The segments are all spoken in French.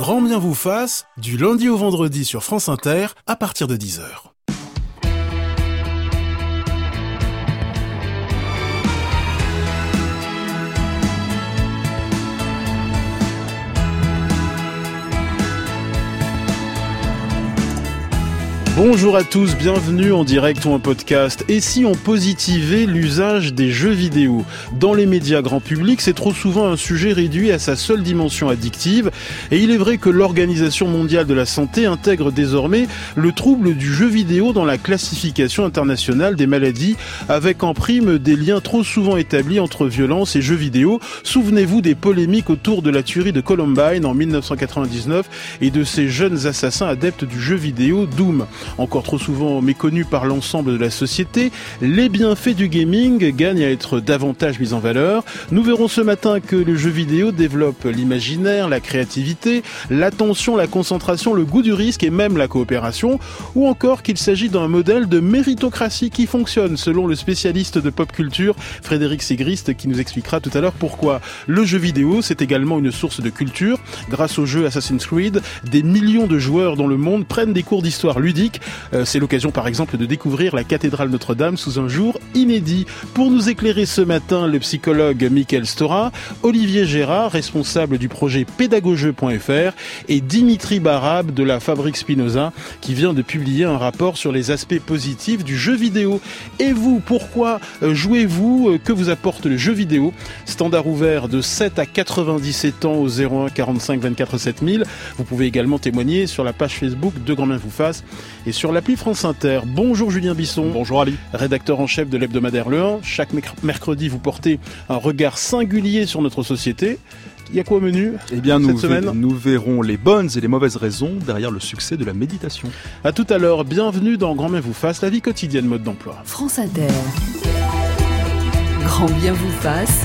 Grand bien vous fasse, du lundi au vendredi sur France Inter, à partir de 10h. Bonjour à tous, bienvenue en direct ou en podcast. Et si on positivait l'usage des jeux vidéo ? Dans les médias grand public, c'est trop souvent un sujet réduit à sa seule dimension addictive. Et il est vrai que l'Organisation mondiale de la santé intègre désormais le trouble du jeu vidéo dans la classification internationale des maladies, avec en prime des liens trop souvent établis entre violence et jeux vidéo. Souvenez-vous des polémiques autour de la tuerie de Columbine en 1999 et de ces jeunes assassins adeptes du jeu vidéo Doom. Encore trop souvent méconnus par l'ensemble de la société, les bienfaits du gaming gagnent à être davantage mis en valeur. Nous verrons ce matin que le jeu vidéo développe l'imaginaire, la créativité, l'attention, la concentration, le goût du risque et même la coopération, ou encore qu'il s'agit d'un modèle de méritocratie qui fonctionne, selon le spécialiste de pop culture Frédéric Sigrist, qui nous expliquera tout à l'heure pourquoi. Le jeu vidéo, c'est également une source de culture. Grâce au jeu Assassin's Creed, des millions de joueurs dans le monde prennent des cours d'histoire ludique. C'est l'occasion par exemple de découvrir la cathédrale Notre-Dame sous un jour inédit. Pour nous éclairer ce matin, le psychologue Michael Stora, Olivier Gérard, responsable du projet pédagogeux.fr, et Dimitri Barab de la Fabrique Spinoza, qui vient de publier un rapport sur les aspects positifs du jeu vidéo. Et vous, pourquoi jouez-vous ? Que vous apporte le jeu vidéo ? Standard ouvert de 7 à 97 ans au 01 45 24 7000. Vous pouvez également témoigner sur la page Facebook de Grand bien vous fasse et sur l'appli France Inter. Bonjour Julien Bisson. Bonjour Ali. Rédacteur en chef de l'hebdomadaire Le 1. Chaque mercredi, vous portez un regard singulier sur notre société. Il y a quoi au menu cette semaine ? Nous verrons les bonnes et les mauvaises raisons derrière le succès de la méditation. À tout à l'heure, bienvenue dans Grand bien vous fasse, la vie quotidienne mode d'emploi. France Inter. Grand bien vous fasse.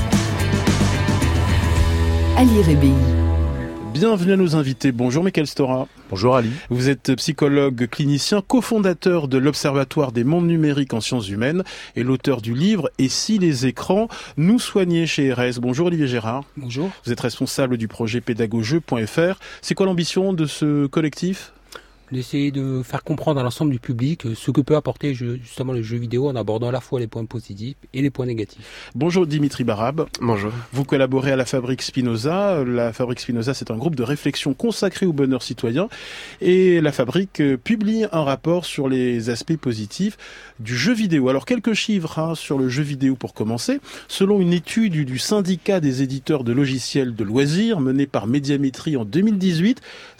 Ali Rébi. Bienvenue à nos invités. Bonjour Michael Stora. Bonjour Ali. Vous êtes psychologue clinicien, cofondateur de l'Observatoire des mondes numériques en sciences humaines et l'auteur du livre « Et si les écrans nous soignaient » chez RS. Bonjour Olivier Gérard. Bonjour. Vous êtes responsable du projet pédagogeux.fr. C'est quoi l'ambition de ce collectif ? D'essayer de faire comprendre à l'ensemble du public ce que peut apporter justement le jeu vidéo en abordant à la fois les points positifs et les points négatifs. Bonjour Dimitri Barab. Bonjour. Vous collaborez à la Fabrique Spinoza. La Fabrique Spinoza, c'est un groupe de réflexion consacré au bonheur citoyen. Et la Fabrique publie un rapport sur les aspects positifs du jeu vidéo. Alors quelques chiffres sur le jeu vidéo pour commencer. Selon une étude du syndicat des éditeurs de logiciels de loisirs menée par Médiamétrie en 2018,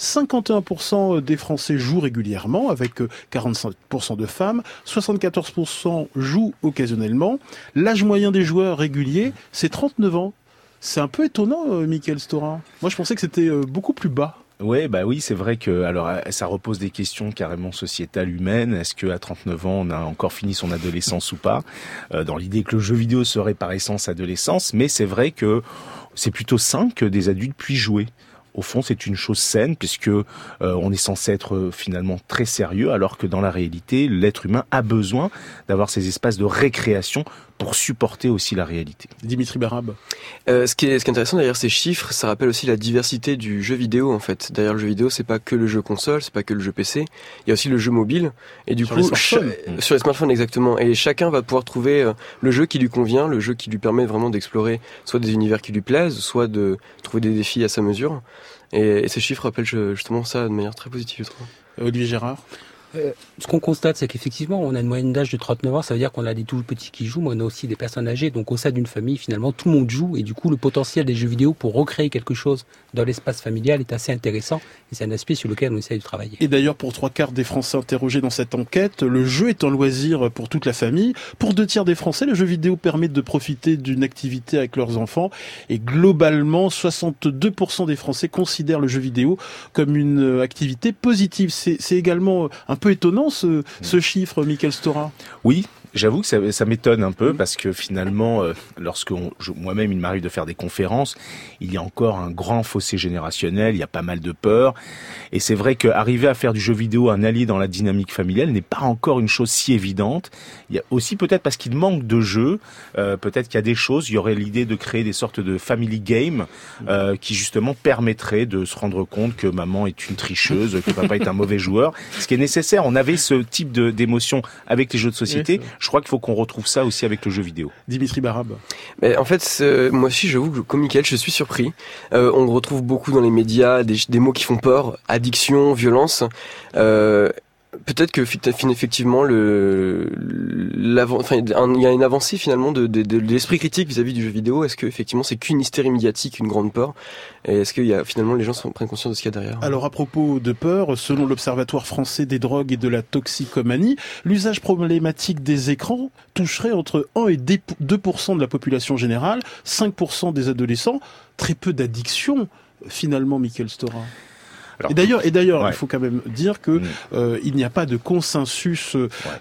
51% des Français jouent régulièrement, avec 45% de femmes, 74% jouent occasionnellement. L'âge moyen des joueurs réguliers, c'est 39 ans. C'est un peu étonnant, Michael Stora. Moi, je pensais que c'était beaucoup plus bas. Oui, c'est vrai que ça repose des questions carrément sociétales humaines. Est-ce qu'à 39 ans, on a encore fini son adolescence ou pas ? Dans l'idée que le jeu vidéo serait par essence adolescence, mais c'est vrai que c'est plutôt sain que des adultes puissent jouer. Au fond, c'est une chose saine puisque on est censé être finalement très sérieux, alors que dans la réalité, l'être humain a besoin d'avoir ces espaces de récréation pour supporter aussi la réalité. Dimitri Barab. Ce qui est intéressant derrière ces chiffres, ça rappelle aussi la diversité du jeu vidéo en fait. Derrière le jeu vidéo, c'est pas que le jeu console, c'est pas que le jeu PC, il y a aussi le jeu mobile et du sur coup les smartphones exactement. Et chacun va pouvoir trouver le jeu qui lui convient, le jeu qui lui permet vraiment d'explorer soit des univers qui lui plaisent, soit de trouver des défis à sa mesure. Et ces chiffres rappellent justement ça de manière très positive, je trouve. Olivier Gérard. Ce qu'on constate, c'est qu'effectivement, on a une moyenne d'âge de 39 ans, ça veut dire qu'on a des tout petits qui jouent, mais on a aussi des personnes âgées. Donc au sein d'une famille, finalement, tout le monde joue, et du coup, le potentiel des jeux vidéo pour recréer quelque chose dans l'espace familial est assez intéressant, et c'est un aspect sur lequel on essaie de travailler. Et d'ailleurs, pour 3/4 des Français interrogés dans cette enquête, le jeu est un loisir pour toute la famille. Pour 2/3 des Français, le jeu vidéo permet de profiter d'une activité avec leurs enfants, et globalement, 62% des Français considèrent le jeu vidéo comme une activité positive. C'est également un peu étonnant ce chiffre, Michael Stora. Oui, J'avoue que ça m'étonne un peu parce que finalement, moi-même il m'arrive de faire des conférences, il y a encore un grand fossé générationnel, il y a pas mal de peur. Et c'est vrai qu'arriver à faire du jeu vidéo un allié dans la dynamique familiale n'est pas encore une chose si évidente. Il y a aussi peut-être parce qu'il manque de jeux, peut-être qu'il y a des choses, il y aurait l'idée de créer des sortes de family game qui justement permettraient de se rendre compte que maman est une tricheuse, que papa est un mauvais joueur. Ce qui est nécessaire, on avait ce type d'émotion avec les jeux de société. Oui, je crois qu'il faut qu'on retrouve ça aussi avec le jeu vidéo. Dimitri Barab. Mais en fait, moi aussi, j'avoue que comme Mickaël, je suis surpris. On retrouve beaucoup dans les médias des mots qui font peur, addiction, violence. Peut-être que effectivement il y a une avancée finalement de l'esprit critique vis-à-vis du jeu vidéo. Est-ce que effectivement c'est qu'une hystérie médiatique, une grande peur, et est-ce qu'il y a finalement les gens prennent conscience de ce qu'il y a derrière? Alors à propos de peur, selon l'Observatoire français des drogues et de la toxicomanie, l'usage problématique des écrans toucherait entre 1 et 2% de la population générale, 5% des adolescents. Très peu d'addictions finalement, Mickaël Stora. Alors, et d'ailleurs, ouais. Il faut quand même dire que il n'y a pas de consensus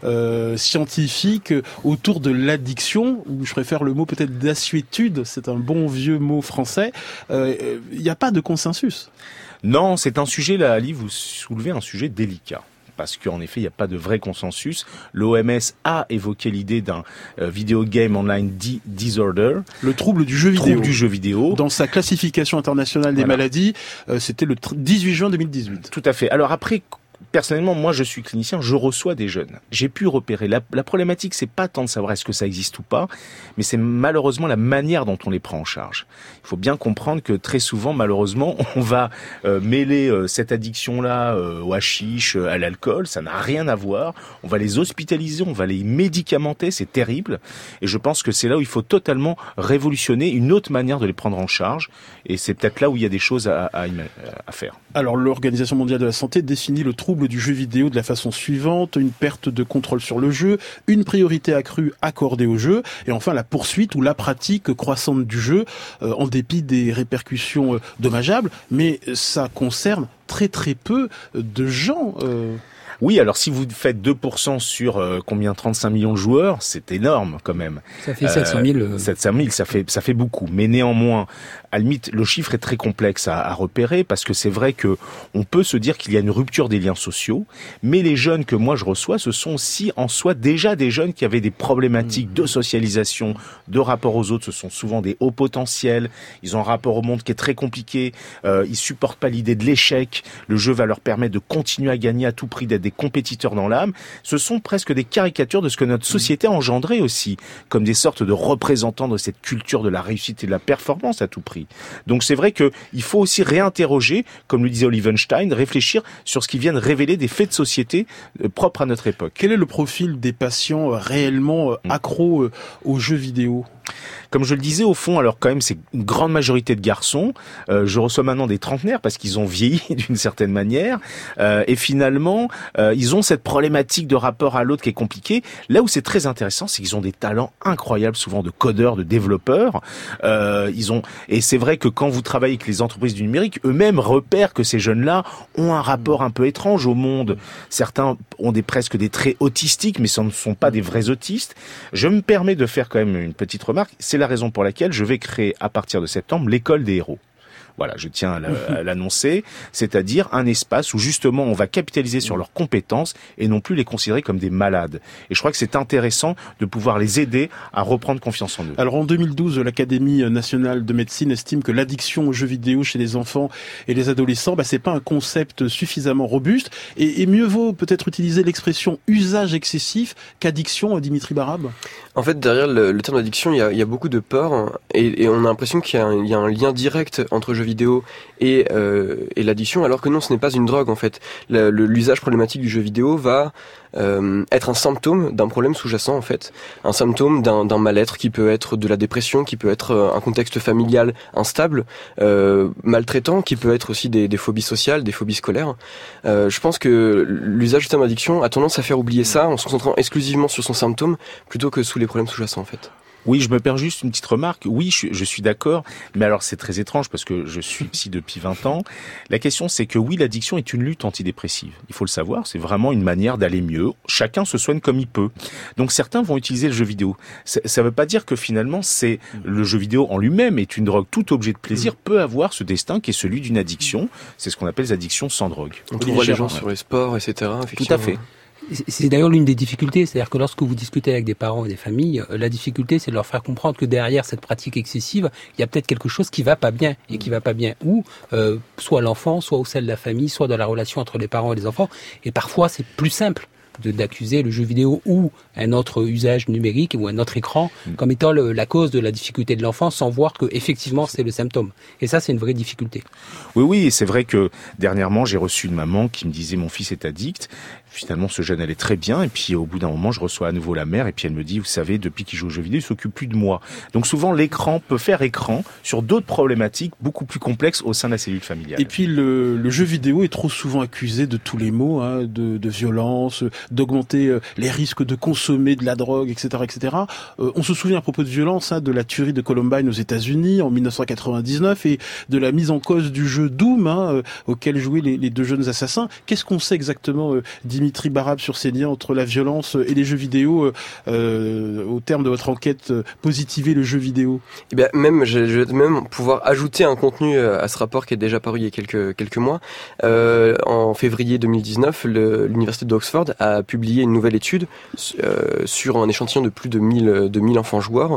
scientifique autour de l'addiction, ou je préfère le mot peut-être d'assuétude, c'est un bon vieux mot français. Il n'y a pas de consensus. Non, c'est un sujet, là, Ali, vous soulevez un sujet délicat. Parce qu'en effet, il n'y a pas de vrai consensus. L'OMS a évoqué l'idée d'un video game online disorder. Le trouble du jeu vidéo. Dans sa classification internationale des maladies, c'était le 18 juin 2018. Tout à fait. Alors après, personnellement, moi, je suis clinicien, je reçois des jeunes. J'ai pu repérer. La problématique, c'est pas tant de savoir est-ce que ça existe ou pas, mais c'est malheureusement la manière dont on les prend en charge. Il faut bien comprendre que très souvent, malheureusement, on va mêler cette addiction-là au hashish, à l'alcool. Ça n'a rien à voir. On va les hospitaliser, on va les médicamenter. C'est terrible. Et je pense que c'est là où il faut totalement révolutionner une autre manière de les prendre en charge. Et c'est peut-être là où il y a des choses à faire. Alors, l'Organisation mondiale de la santé définit le trouble du jeu vidéo de la façon suivante: une perte de contrôle sur le jeu, une priorité accrue accordée au jeu, et enfin la poursuite ou la pratique croissante du jeu, en dépit des répercussions dommageables. Mais ça concerne très très peu de gens. Oui, alors si vous faites 2% sur 35 millions de joueurs, c'est énorme quand même. Ça fait 700 000. 700 000, ça fait beaucoup. Mais néanmoins, à la limite, le chiffre est très complexe à repérer, parce que c'est vrai que on peut se dire qu'il y a une rupture des liens sociaux, mais les jeunes que moi je reçois, ce sont aussi en soi déjà des jeunes qui avaient des problématiques de socialisation, de rapport aux autres. Ce sont souvent des hauts potentiels. Ils ont un rapport au monde qui est très compliqué. Ils supportent pas l'idée de l'échec. Le jeu va leur permettre de continuer à gagner à tout prix, d'être des compétiteurs dans l'âme. Ce sont presque des caricatures de ce que notre société a engendré aussi, comme des sortes de représentants de cette culture de la réussite et de la performance à tout prix. Donc c'est vrai que il faut aussi réinterroger, comme le disait Olivenstein, réfléchir sur ce qui vient de révéler des faits de société propres à notre époque. Quel est le profil des patients réellement accros aux jeux vidéo ? Comme je le disais, au fond, alors quand même, c'est une grande majorité de garçons. Je reçois maintenant des trentenaires parce qu'ils ont vieilli d'une certaine manière. Et finalement, ils ont cette problématique de rapport à l'autre qui est compliquée. Là où c'est très intéressant, c'est qu'ils ont des talents incroyables, souvent de codeurs, de développeurs. Et c'est vrai que quand vous travaillez avec les entreprises du numérique, eux-mêmes repèrent que ces jeunes-là ont un rapport un peu étrange au monde. Certains ont presque des traits autistiques, mais ce ne sont pas des vrais autistes. Je me permets de faire quand même une petite remarque. C'est la raison pour laquelle je vais créer à partir de septembre l'école des héros. Voilà, je tiens à l'annoncer, c'est-à-dire un espace où justement on va capitaliser sur leurs compétences et non plus les considérer comme des malades. Et je crois que c'est intéressant de pouvoir les aider à reprendre confiance en eux. Alors en 2012, l'Académie nationale de médecine estime que l'addiction aux jeux vidéo chez les enfants et les adolescents, c'est pas un concept suffisamment robuste, et mieux vaut peut-être utiliser l'expression usage excessif qu'addiction, Dimitri Barab. En fait, derrière le terme d'addiction, il y a beaucoup de peur, et on a l'impression qu'il y a un lien direct entre jeux vidéo et l'addiction, alors que non, ce n'est pas une drogue en fait. L'usage problématique du jeu vidéo va être un symptôme d'un problème sous-jacent en fait, un symptôme d'un mal-être qui peut être de la dépression, qui peut être un contexte familial instable, maltraitant, qui peut être aussi des phobies sociales, des phobies scolaires. Je pense que l'usage du terme addiction a tendance à faire oublier ça en se concentrant exclusivement sur son symptôme plutôt que sous les problèmes sous-jacents en fait. Oui, je me perds juste une petite remarque. Oui, je suis d'accord, mais alors c'est très étrange parce que je suis psy depuis 20 ans. La question, c'est que oui, l'addiction est une lutte antidépressive. Il faut le savoir, c'est vraiment une manière d'aller mieux. Chacun se soigne comme il peut. Donc certains vont utiliser le jeu vidéo. Ça ne veut pas dire que finalement, c'est le jeu vidéo en lui-même est une drogue. Tout objet de plaisir peut avoir ce destin qui est celui d'une addiction. C'est ce qu'on appelle les addictions sans drogue. On trouve les gens sur les sports, etc. Tout à fait. C'est d'ailleurs l'une des difficultés, c'est-à-dire que lorsque vous discutez avec des parents et des familles, la difficulté c'est de leur faire comprendre que derrière cette pratique excessive, il y a peut-être quelque chose qui va pas bien, et qui va pas bien où, soit l'enfant, soit au sein de la famille, soit dans la relation entre les parents et les enfants, et parfois c'est plus simple d'accuser le jeu vidéo ou un autre usage numérique ou un autre écran comme étant la cause de la difficulté de l'enfant sans voir que effectivement c'est le symptôme. Et ça, c'est une vraie difficulté. Oui, et c'est vrai que dernièrement, j'ai reçu une maman qui me disait mon fils est addict. Finalement, ce jeune allait très bien et puis au bout d'un moment, je reçois à nouveau la mère et puis elle me dit, vous savez, depuis qu'il joue aux jeux vidéo, il s'occupe plus de moi. Donc souvent, l'écran peut faire écran sur d'autres problématiques beaucoup plus complexes au sein de la cellule familiale. Et puis le jeu vidéo est trop souvent accusé de tous les maux, hein, de violence, d'augmenter les risques de consommer de la drogue, etc., etc. On se souvient à propos de violence, hein, de la tuerie de Columbine aux États-Unis en 1999 et de la mise en cause du jeu Doom, hein, auquel jouaient les deux jeunes assassins. Qu'est-ce qu'on sait exactement, Dimitri Barab, sur ces liens entre la violence et les jeux vidéo au terme de votre enquête Positiver le jeu vidéo? Eh bien, je vais même pouvoir ajouter un contenu à ce rapport qui est déjà paru il y a quelques mois. En février 2019, l'université d'Oxford a publié une nouvelle étude sur un échantillon de plus de 1000 enfants joueurs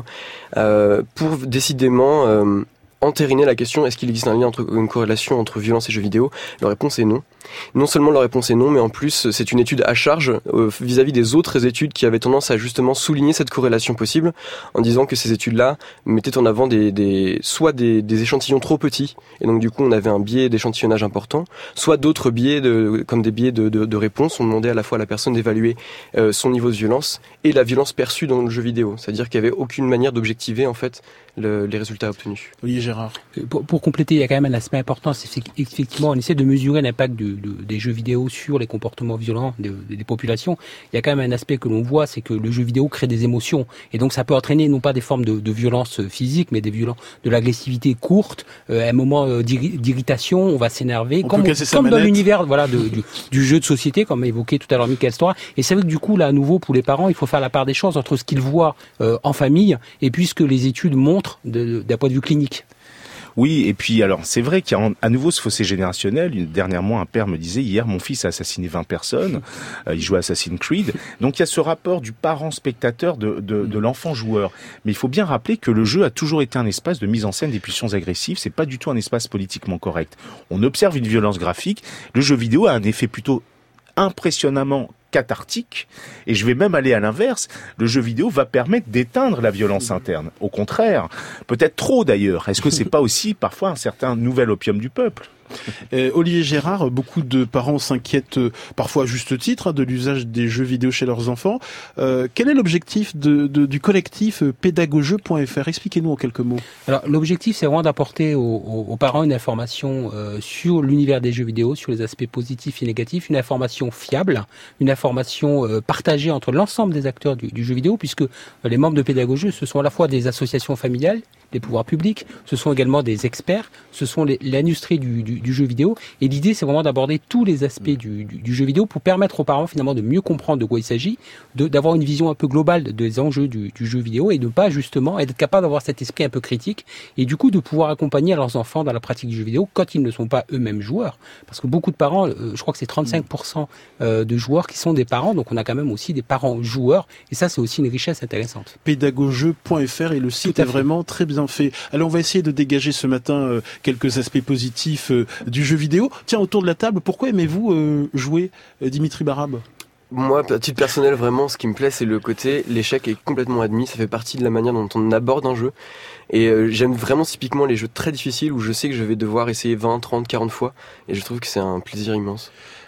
pour décidément entériner la question, est-ce qu'il existe une corrélation entre violence et jeux vidéo? La réponse est non. Non seulement la réponse est non, mais en plus c'est une étude à charge vis-à-vis des autres études qui avaient tendance à justement souligner cette corrélation possible en disant que ces études-là mettaient en avant soit des échantillons trop petits et donc du coup on avait un biais d'échantillonnage important, soit d'autres biais comme des biais de réponse. On demandait à la fois à la personne d'évaluer son niveau de violence et la violence perçue dans le jeu vidéo, c'est-à-dire qu'il n'y avait aucune manière d'objectiver en fait les résultats obtenus. Olivier Gérard. Pour compléter, il y a quand même un aspect important, c'est effectivement on essaie de mesurer l'impact des jeux vidéo sur les comportements violents des populations. Il y a quand même un aspect que l'on voit, c'est que le jeu vidéo crée des émotions et donc ça peut entraîner non pas des formes de violence physique, mais de l'agressivité courte, un moment d'irritation, on va s'énerver, comme dans l'univers du jeu de société, comme évoqué tout à l'heure Michael Stora. Et c'est vrai que du coup là à nouveau pour les parents, il faut faire la part des choses entre ce qu'ils voient en famille et puis ce que les études montrent d'un point de vue clinique. Oui, et puis alors c'est vrai qu'il y a à nouveau ce fossé générationnel. Dernièrement, un père me disait, hier, mon fils a assassiné 20 personnes, il joue à Assassin's Creed. Donc il y a ce rapport du parent spectateur de l'enfant joueur. Mais il faut bien rappeler que le jeu a toujours été un espace de mise en scène des pulsions agressives, c'est pas du tout un espace politiquement correct. On observe une violence graphique, le jeu vidéo a un effet plutôt impressionnamment cathartique, et je vais même aller à l'inverse, le jeu vidéo va permettre d'éteindre la violence interne. Au contraire, peut-être trop d'ailleurs. Est-ce que c'est pas aussi parfois un certain nouvel opium du peuple ? Olivier Gérard, beaucoup de parents s'inquiètent parfois à juste titre de l'usage des jeux vidéo chez leurs enfants. Quel est l'objectif du collectif pédagogeux.fr? Expliquez-nous en quelques mots. Alors l'objectif c'est vraiment d'apporter aux parents une information sur l'univers des jeux vidéo, sur les aspects positifs et négatifs, une information fiable, une information partagée entre l'ensemble des acteurs du jeu vidéo, puisque les membres de Pédagogeux, ce sont à la fois des associations familiales, des pouvoirs publics, ce sont également des experts, ce sont l'industrie du jeu vidéo, et l'idée c'est vraiment d'aborder tous les aspects du jeu vidéo pour permettre aux parents finalement de mieux comprendre de quoi il s'agit, d'avoir une vision un peu globale des enjeux du jeu vidéo et de pas justement être capable d'avoir cet esprit un peu critique et du coup de pouvoir accompagner leurs enfants dans la pratique du jeu vidéo quand ils ne sont pas eux-mêmes joueurs, parce que beaucoup de parents, je crois que c'est 35% de joueurs qui sont des parents, donc on a quand même aussi des parents joueurs et ça c'est aussi une richesse intéressante. Pédagogeux.fr et le site est vraiment très bien fait. Alors on va essayer de dégager ce matin quelques aspects positifs du jeu vidéo. Tiens, autour de la table, pourquoi aimez-vous jouer, Dimitri Barab ? Moi, à titre personnel, vraiment, ce qui me plaît, c'est le côté, l'échec est complètement admis, ça fait partie de la manière dont on aborde un jeu. Et j'aime vraiment typiquement les jeux très difficiles où je sais que je vais devoir essayer 20, 30, 40 fois. Et je trouve que c'est un plaisir immense.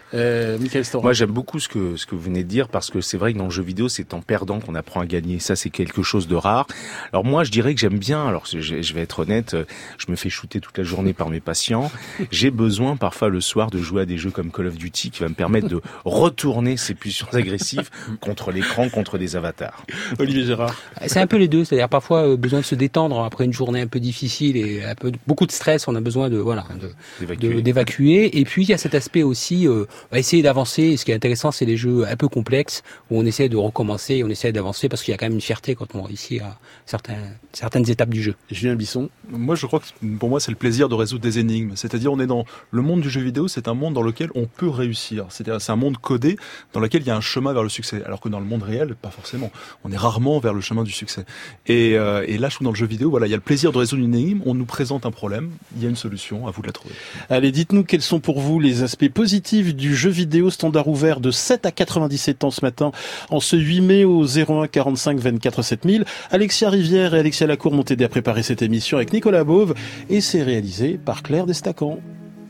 Michael Storan. Moi, j'aime beaucoup ce que vous venez de dire, parce que c'est vrai que dans le jeu vidéo, c'est en perdant qu'on apprend à gagner. Ça, c'est quelque chose de rare. Alors moi, je dirais que j'aime bien, alors je vais être honnête, je me fais shooter toute la journée par mes patients. J'ai besoin parfois le soir de jouer à des jeux comme Call of Duty qui va me permettre de retourner ces pulsions agressives contre l'écran, contre des avatars. Olivier Gérard. C'est un peu les deux, c'est-à-dire parfois besoin de se détendre après une journée un peu difficile et beaucoup de stress, on a besoin d'évacuer. Et puis il y a cet aspect aussi, essayer d'avancer. Et ce qui est intéressant, c'est les jeux un peu complexes où on essaie de recommencer, on essaie d'avancer parce qu'il y a quand même une fierté quand on réussit à certaines étapes du jeu. Julien Bisson. Moi, je crois que pour moi, c'est le plaisir de résoudre des énigmes. C'est-à-dire, on est dans le monde du jeu vidéo, c'est un monde dans lequel on peut réussir. C'est-à-dire, c'est un monde codé dans lequel il y a un chemin vers le succès. Alors que dans le monde réel, pas forcément. On est rarement vers le chemin du succès. Et là, je trouve dans le jeu vidéo, voilà, il y a le plaisir de résoudre une énigme. On nous présente un problème, il y a une solution, à vous de la trouver. Allez, dites-nous quels sont pour vous les aspects positifs du jeu vidéo standard ouvert de 7 à 97 ans ce matin, en ce 8 mai au 01 45 24 7000. Alexia Rivière et Alexia Lacour m'ont aidé à préparer cette émission avec Nicolas Beauve et c'est réalisé par Claire Destacan.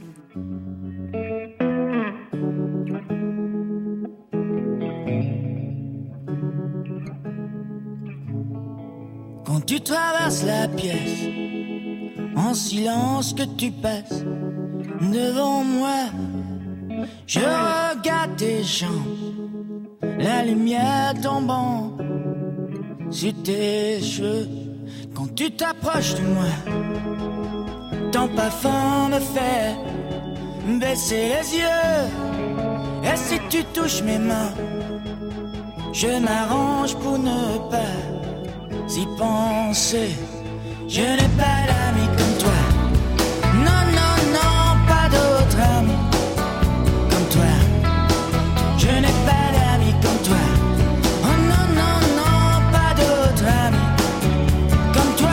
Quand tu traverses la pièce, en silence que tu passes devant moi, je regarde tes jambes, la lumière tombant sur tes cheveux. Quand tu t'approches de moi, ton parfum me fait baisser les yeux. Et si tu touches mes mains, je m'arrange pour ne pas y penser. Je n'ai pas d'amis comme toi. Non, non, non, pas d'autres amis comme toi. Je n'ai pas d'amis comme toi. Oh non, non, non, pas d'autres amis comme toi.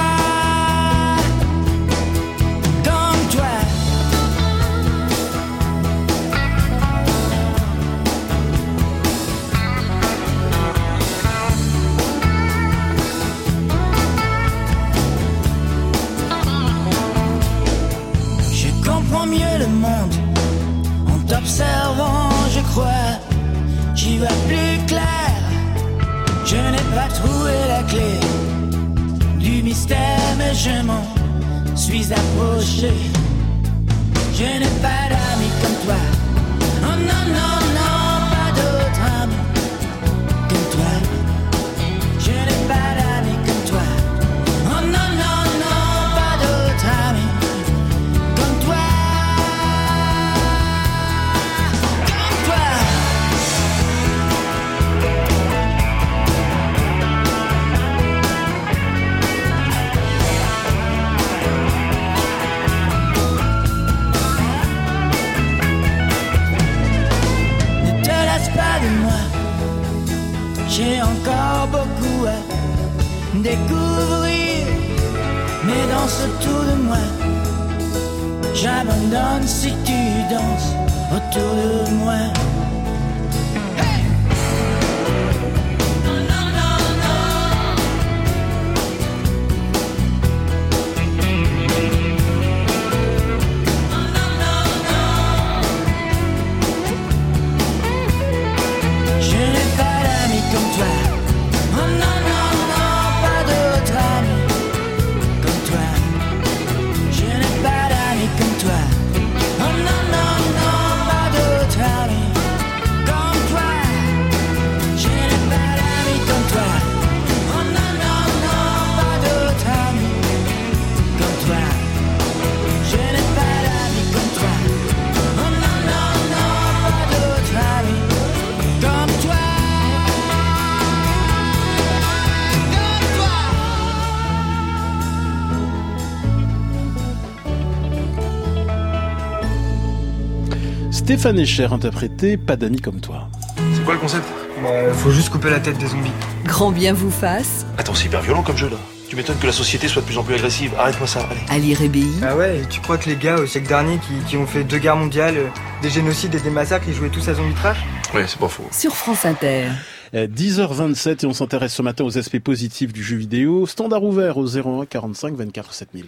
Comme toi. Je comprends mieux le monde en t'observant, je crois. J'y vois plus clair. Je n'ai pas trouvé la clé du mystère, mais je m'en suis approché. Je n'ai pas d'amis comme toi. Oh non, non, non, pas d'autres amis comme toi. Je n'ai pas d'amis comme toi. Oh non, non, non, pas d'autres amis comme toi. Comme toi. Ne te lasse pas de moi. J'ai encore beaucoup à découvrir. Mais danse autour de moi. J'abandonne si tu danses autour de moi. Hey! Non, non, non, non. Non, non, non, non. Je n'ai pas d'amis comme toi. Oh non, non, non, pas d'autres amis comme toi. Je n'ai pas d'amis comme toi. Oh non, non, non, pas d'autres amis comme toi. Je n'ai pas d'amis comme toi. Oh non, non, non, pas d'autres amis comme toi. Je n'ai pas d'amis comme toi. Oh non, non, non, pas d'autres amis comme toi. Comme toi. Stéphane Escher interprété Pas d'amis comme toi. C'est quoi le concept? Faut juste couper la tête des zombies. Grand bien vous fasse, Attends, c'est hyper violent comme jeu là. Tu m'étonnes que la société soit de plus en plus agressive. Arrête-moi ça, allez. Ali Rébi, Ah ouais, et tu crois que les gars au siècle dernier qui ont fait 2 guerres mondiales, des génocides et des massacres, ils jouaient tous à Zombie Trash? Ouais, c'est pas faux. sur France Inter. 10h27 et on s'intéresse ce matin aux aspects positifs du jeu vidéo. Standard ouvert au 01 45 24 7000.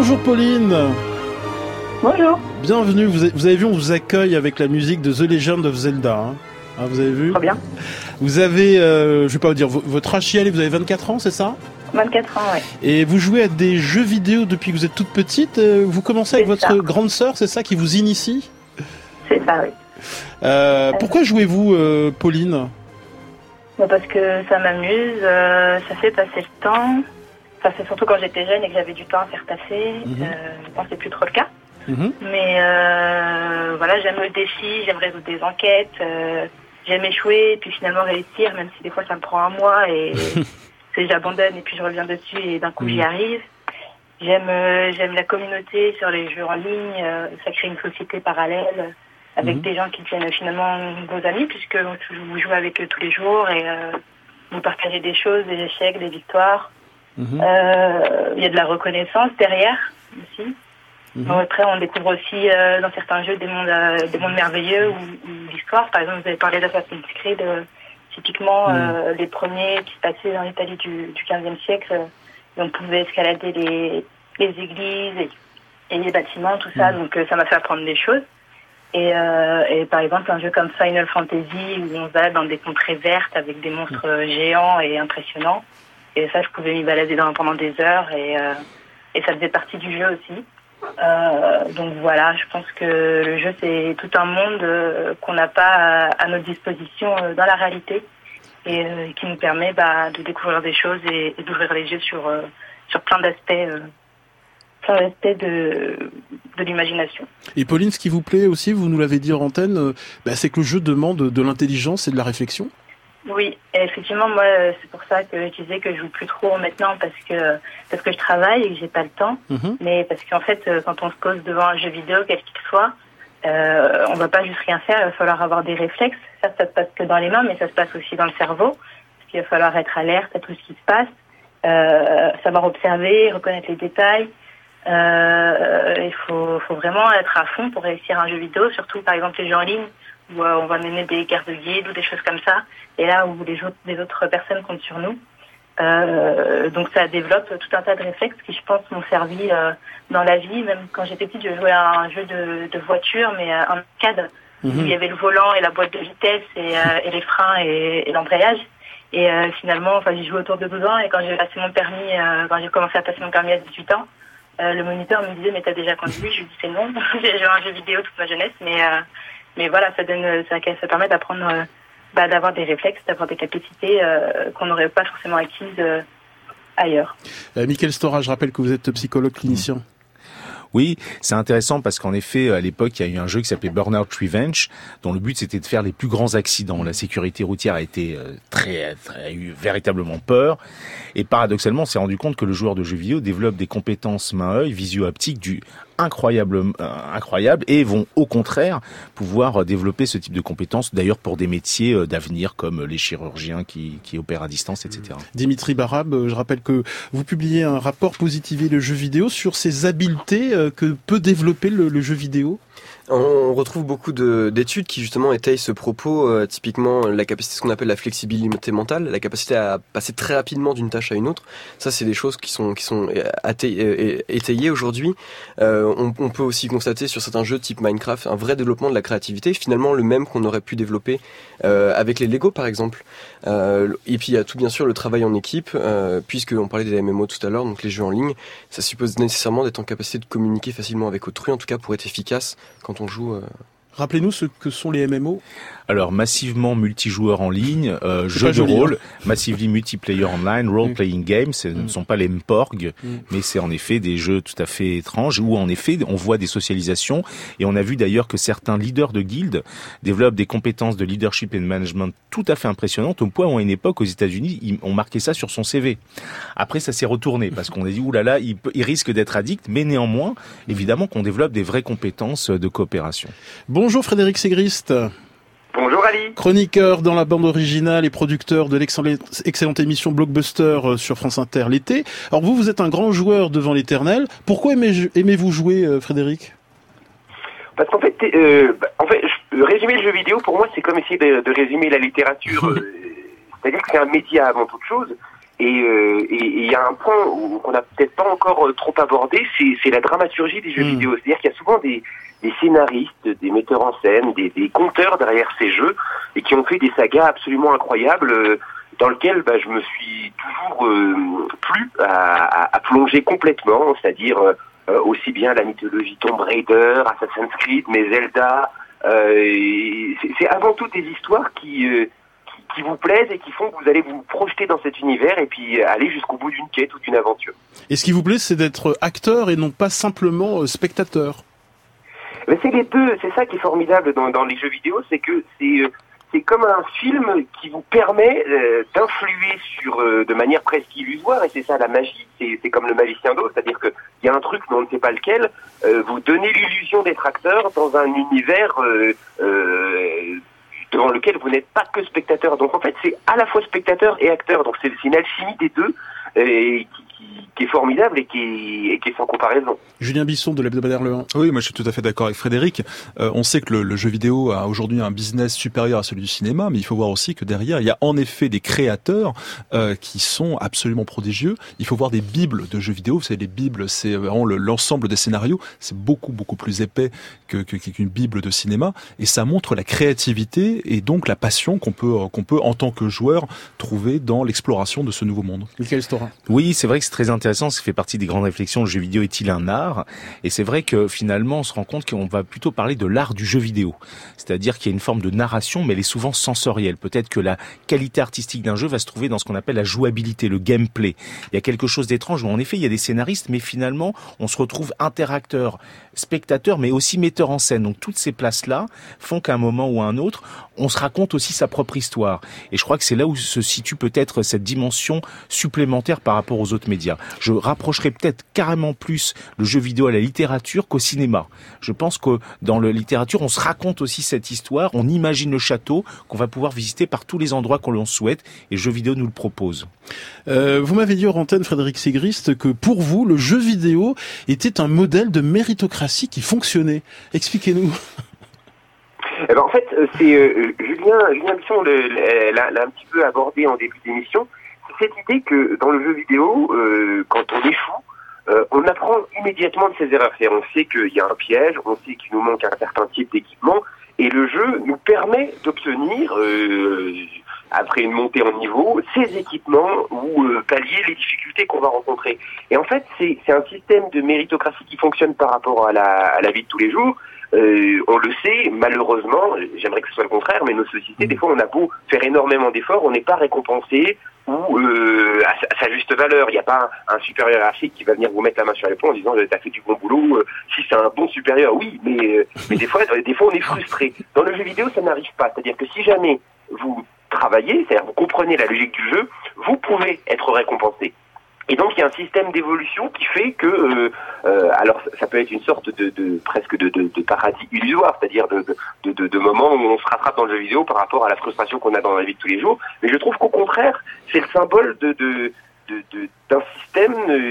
Bonjour Pauline. Bonjour. Bienvenue, vous avez vu, on vous accueille avec la musique de The Legend of Zelda. Hein, vous avez vu ? Très bien. Vous avez, je vais pas vous dire, votre âge chialé, vous avez 24 ans, c'est ça ? 24 ans, oui. Et vous jouez à des jeux vidéo depuis que vous êtes toute petite. Vous commencez avec votre grande sœur, c'est ça, qui vous initie ? C'est ça, oui. Pourquoi jouez-vous, Pauline ? Parce que ça m'amuse, ça fait passer le temps. Enfin, c'est surtout quand j'étais jeune et que j'avais du temps à faire passer. Maintenant, c'est plus trop le cas. Mais voilà, j'aime le défi, j'aime résoudre des enquêtes, j'aime échouer et puis finalement réussir, même si des fois ça me prend un mois et j'abandonne et puis je reviens dessus et d'un coup j'y arrive. J'aime la communauté sur les jeux en ligne, ça crée une société parallèle avec des gens qui deviennent finalement vos amis puisque vous jouez avec eux tous les jours et vous partagez des choses, des échecs, des victoires. Il y a de la reconnaissance derrière aussi. Bon, après, on découvre aussi dans certains jeux des mondes merveilleux ou l'histoire. Par exemple, vous avez parlé d'Assassin's Creed, typiquement les premiers qui se passaient dans l'Italie du XVe siècle. On pouvait escalader les églises et les bâtiments, tout ça. Donc ça m'a fait apprendre des choses. Et par exemple, un jeu comme Final Fantasy où on va dans des contrées vertes avec des monstres géants et impressionnants. Et ça, je pouvais m'y balader pendant des heures et ça faisait partie du jeu aussi. Donc voilà, je pense que le jeu c'est tout un monde qu'on n'a pas à notre disposition dans la réalité et qui nous permet de découvrir des choses et d'ouvrir les yeux sur plein d'aspects de l'imagination. Et Pauline, ce qui vous plaît aussi, vous nous l'avez dit en antenne, c'est que le jeu demande de l'intelligence et de la réflexion. Oui, et effectivement, moi, c'est pour ça que je disais que je joue plus trop maintenant parce que je travaille et que j'ai pas le temps. Mais parce qu'en fait, quand on se pose devant un jeu vidéo, quel qu'il soit, on va pas juste rien faire, il va falloir avoir des réflexes. Ça se passe que dans les mains, mais ça se passe aussi dans le cerveau. Parce qu'il va falloir être alerte à tout ce qui se passe, savoir observer, reconnaître les détails. Il faut vraiment être à fond pour réussir un jeu vidéo, surtout par exemple les jeux en ligne, où on va mener des cartes de guide ou des choses comme ça, et là où les autres personnes comptent sur nous. Donc ça développe tout un tas de réflexes qui, je pense, m'ont servi dans la vie. Même quand j'étais petite, je jouais à un jeu de voiture, mais en arcade, où il y avait le volant et la boîte de vitesse et les freins et l'embrayage. Et finalement, j'ai joué autour de 12 ans, et quand j'ai passé mon permis, quand j'ai commencé à passer mon permis à 18 ans, le moniteur me disait « mais t'as déjà conduit ?» Je lui disais « non, j'ai joué à un jeu vidéo toute ma jeunesse, mais voilà, ça permet d'apprendre, d'avoir des réflexes, d'avoir des capacités qu'on n'aurait pas forcément acquises ailleurs. Michael Stora, je rappelle que vous êtes psychologue clinicien. Oui, c'est intéressant parce qu'en effet, à l'époque, il y a eu un jeu qui s'appelait Burnout Revenge, dont le but c'était de faire les plus grands accidents. La sécurité routière a été a eu véritablement peur. Et paradoxalement, on s'est rendu compte que le joueur de jeux vidéo développe des compétences main-œil, visio-haptiques incroyable et vont au contraire pouvoir développer ce type de compétences, d'ailleurs pour des métiers d'avenir comme les chirurgiens qui opèrent à distance, etc. Dimitri Barab, je rappelle que vous publiez un rapport Positiver le jeu vidéo sur ces habiletés que peut développer le jeu vidéo. On retrouve beaucoup d'études qui justement étayent ce propos, typiquement la capacité, ce qu'on appelle la flexibilité mentale, la capacité à passer très rapidement d'une tâche à une autre. Ça, c'est des choses qui sont étayées aujourd'hui. On peut aussi constater sur certains jeux type Minecraft un vrai développement de la créativité, finalement le même qu'on aurait pu développer avec les Lego par exemple. Et puis il y a tout bien sûr le travail en équipe, puisqu'on parlait des MMO tout à l'heure, donc les jeux en ligne, ça suppose nécessairement d'être en capacité de communiquer facilement avec autrui, en tout cas pour être efficace quand on joue. Rappelez-nous ce que sont les MMO. Alors, massivement multijoueurs en ligne, jeux de rôle, massively multiplayer online, role-playing games, ce ne sont pas les MPORG, mais c'est en effet des jeux tout à fait étranges où en effet on voit des socialisations, et on a vu d'ailleurs que certains leaders de guildes développent des compétences de leadership et de management tout à fait impressionnantes, au point où à une époque aux États-Unis on marquait ça sur son CV. Après ça s'est retourné parce qu'on a dit oulala, il risque d'être addict, mais néanmoins évidemment qu'on développe des vraies compétences de coopération. Bonjour Frédéric Ségrist. Bonjour Ali. Chroniqueur dans la bande originale et producteur de l'excellente émission Blockbuster sur France Inter l'été. Alors vous êtes un grand joueur devant l'éternel. Pourquoi aimez-vous jouer, Frédéric ? Parce qu'en fait, résumer le jeu vidéo, pour moi, c'est comme essayer de résumer la littérature. C'est-à-dire que c'est un média avant toute chose. Et il y a un point qu'on n'a peut-être pas encore trop abordé, c'est la dramaturgie des jeux vidéo. C'est-à-dire qu'il y a souvent des scénaristes, des metteurs en scène, des conteurs derrière ces jeux, et qui ont fait des sagas absolument incroyables, dans lesquelles je me suis toujours plu à plonger complètement, c'est-à-dire aussi bien la mythologie Tomb Raider, Assassin's Creed, mais Zelda. C'est avant tout des histoires qui vous plaisent et qui font que vous allez vous projeter dans cet univers et puis aller jusqu'au bout d'une quête ou d'une aventure. Et ce qui vous plaît, c'est d'être acteur et non pas simplement spectateur. Mais c'est les deux, c'est ça qui est formidable dans les jeux vidéo, c'est que c'est comme un film qui vous permet d'influer sur de manière presque illusoire, et c'est ça la magie, c'est comme le magicien d'Oz, c'est-à-dire qu'il y a un truc mais on ne sait pas lequel, vous donnez l'illusion d'être acteur dans un univers dans lequel vous n'êtes pas que spectateur. Donc en fait c'est à la fois spectateur et acteur, donc c'est une alchimie des deux qui est formidable et qui est sans comparaison. Julien Bisson de l'Hebdomadaire Le 1. Oui, moi je suis tout à fait d'accord avec Frédéric. On sait que le jeu vidéo a aujourd'hui un business supérieur à celui du cinéma, mais il faut voir aussi que derrière, il y a en effet des créateurs qui sont absolument prodigieux. Il faut voir des bibles de jeux vidéo. Vous savez, les bibles, c'est vraiment l'ensemble des scénarios. C'est beaucoup plus épais qu'une bible de cinéma. Et ça montre la créativité et donc la passion qu'on peut en tant que joueur trouver dans l'exploration de ce nouveau monde. Michael Stora. Oui, c'est vrai que c'est très intéressant, ça fait partie des grandes réflexions, le jeu vidéo est-il un art ? Et c'est vrai que finalement on se rend compte qu'on va plutôt parler de l'art du jeu vidéo. C'est-à-dire qu'il y a une forme de narration, mais elle est souvent sensorielle. Peut-être que la qualité artistique d'un jeu va se trouver dans ce qu'on appelle la jouabilité, le gameplay. Il y a quelque chose d'étrange où en effet il y a des scénaristes, mais finalement on se retrouve interacteur, spectateur, mais aussi metteur en scène. Donc toutes ces places-là font qu'à un moment ou à un autre, on se raconte aussi sa propre histoire. Et je crois que c'est là où se situe peut-être cette dimension supplémentaire par rapport aux autres médias. Je rapprocherais peut-être carrément plus le jeu vidéo à la littérature qu'au cinéma. Je pense que dans la littérature, on se raconte aussi cette histoire, on imagine le château qu'on va pouvoir visiter par tous les endroits qu'on l'on souhaite, et le jeu vidéo nous le propose. Vous m'avez dit hors antenne, Frédéric Sigrist, que pour vous, le jeu vidéo était un modèle de méritocratie qui fonctionnait. Expliquez-nous. Eh ben, en fait, c'est Julien Bisson l'a un petit peu abordé en début d'émission. C'est cette idée que dans le jeu vidéo, quand on échoue, on apprend immédiatement de ses erreurs. C'est-à-dire, on sait qu'il y a un piège, on sait qu'il nous manque un certain type d'équipement, et le jeu nous permet d'obtenir, après une montée en niveau, ces équipements ou pallier les difficultés qu'on va rencontrer. Et en fait, c'est un système de méritocratie qui fonctionne par rapport à la vie de tous les jours. On le sait, malheureusement, j'aimerais que ce soit le contraire, mais nos sociétés, des fois, on a beau faire énormément d'efforts, on n'est pas récompensé ou à sa juste valeur. Il n'y a pas un supérieur hiérarchique qui va venir vous mettre la main sur l'épaule en disant « t'as fait du bon boulot, si c'est un bon supérieur, oui, mais des fois on est frustré. » Dans le jeu vidéo, ça n'arrive pas. C'est-à-dire que si jamais vous travaillez, c'est-à-dire vous comprenez la logique du jeu, vous pouvez être récompensé. Et donc il y a un système d'évolution qui fait que, alors ça peut être une sorte presque de paradis illusoire, c'est-à-dire de moments où on se rattrape dans le jeu vidéo par rapport à la frustration qu'on a dans la vie de tous les jours. Mais je trouve qu'au contraire, c'est le symbole d'un système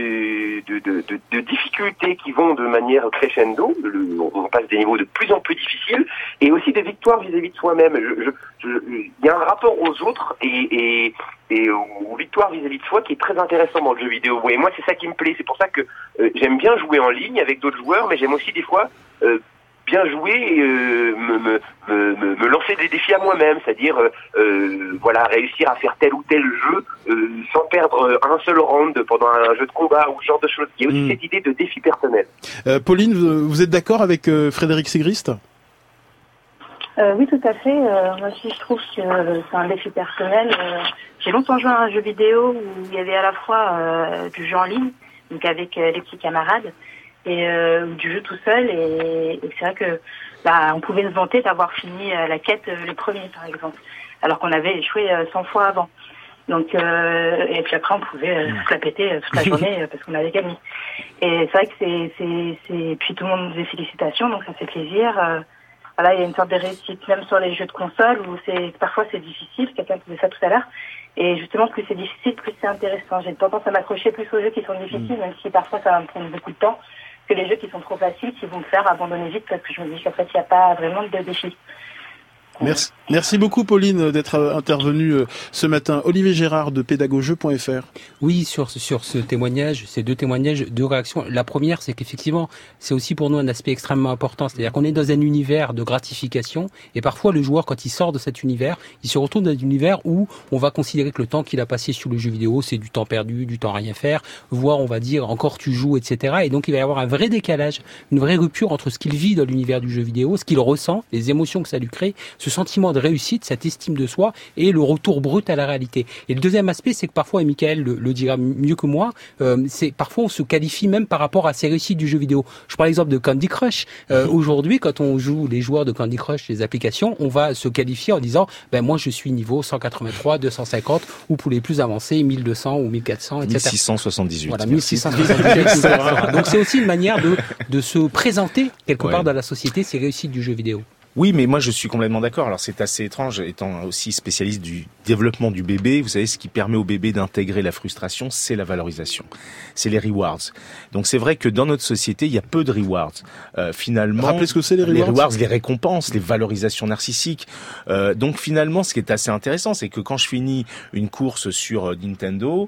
de difficultés qui vont de manière crescendo. On passe des niveaux de plus en plus difficiles et aussi des victoires vis-à-vis de soi-même. Il y a un rapport aux autres et aux victoires vis-à-vis de soi qui est très intéressant dans le jeu vidéo. Et moi, c'est ça qui me plaît. C'est pour ça que j'aime bien jouer en ligne avec d'autres joueurs, mais j'aime aussi des fois bien jouer et me lancer des défis à moi-même, c'est-à-dire réussir à faire tel ou tel jeu sans perdre un seul round pendant un jeu de combat ou ce genre de choses. Il y a aussi cette idée de défi personnel. Pauline, vous êtes d'accord avec Frédéric Sigrist ? Oui, tout à fait. Moi aussi, je trouve que c'est un défi personnel. J'ai longtemps joué à un jeu vidéo où il y avait à la fois du jeu en ligne, donc avec les petits camarades, et du jeu tout seul. Et c'est vrai que on pouvait se vanter d'avoir fini la quête le premier, par exemple, alors qu'on avait échoué 100 fois avant. Donc, et puis après, on pouvait se la péter toute la journée parce qu'on avait gagné. Et c'est vrai que puis tout le monde nous faisait félicitations, donc ça fait plaisir. Voilà, il y a une sorte de réussite, même sur les jeux de console, où parfois c'est difficile, quelqu'un disait ça tout à l'heure, et justement, plus c'est difficile, plus c'est intéressant. J'ai tendance à m'accrocher plus aux jeux qui sont difficiles, même si parfois ça va me prendre beaucoup de temps, que les jeux qui sont trop faciles, qui vont me faire abandonner vite, parce que je me dis qu'en fait, il n'y a pas vraiment de défi. Merci beaucoup Pauline d'être intervenue ce matin. Olivier Gérard de pédagogeux.fr. Oui, sur ce témoignage, ces deux témoignages, deux réactions. La première, c'est qu'effectivement, c'est aussi pour nous un aspect extrêmement important. C'est-à-dire qu'on est dans un univers de gratification et parfois le joueur, quand il sort de cet univers, il se retrouve dans un univers où on va considérer que le temps qu'il a passé sur le jeu vidéo, c'est du temps perdu, du temps à rien faire, voire on va dire encore tu joues, etc. Et donc il va y avoir un vrai décalage, une vraie rupture entre ce qu'il vit dans l'univers du jeu vidéo, ce qu'il ressent, les émotions que ça lui crée, ce sentiment de réussite, cette estime de soi et le retour brut à la réalité. Et le deuxième aspect, c'est que parfois, et Michael le dira mieux que moi, c'est parfois on se qualifie même par rapport à ces réussites du jeu vidéo. Je prends l'exemple de Candy Crush. Aujourd'hui, quand on joue les joueurs de Candy Crush, les applications, on va se qualifier en disant, moi je suis niveau 183, 250 ou pour les plus avancés 1200 ou 1400, etc. 1678. Voilà, 1678, etc. Donc c'est aussi une manière de se présenter quelque part dans la société ces réussites du jeu vidéo. Oui, mais moi je suis complètement d'accord. Alors c'est assez étrange, étant aussi spécialiste du développement du bébé. Vous savez, ce qui permet au bébé d'intégrer la frustration, c'est la valorisation, c'est les rewards. Donc c'est vrai que dans notre société, il y a peu de rewards. Finalement, rappelez ce que c'est les rewards. Les récompenses, les valorisations narcissiques. Donc finalement, ce qui est assez intéressant, c'est que quand je finis une course sur Nintendo,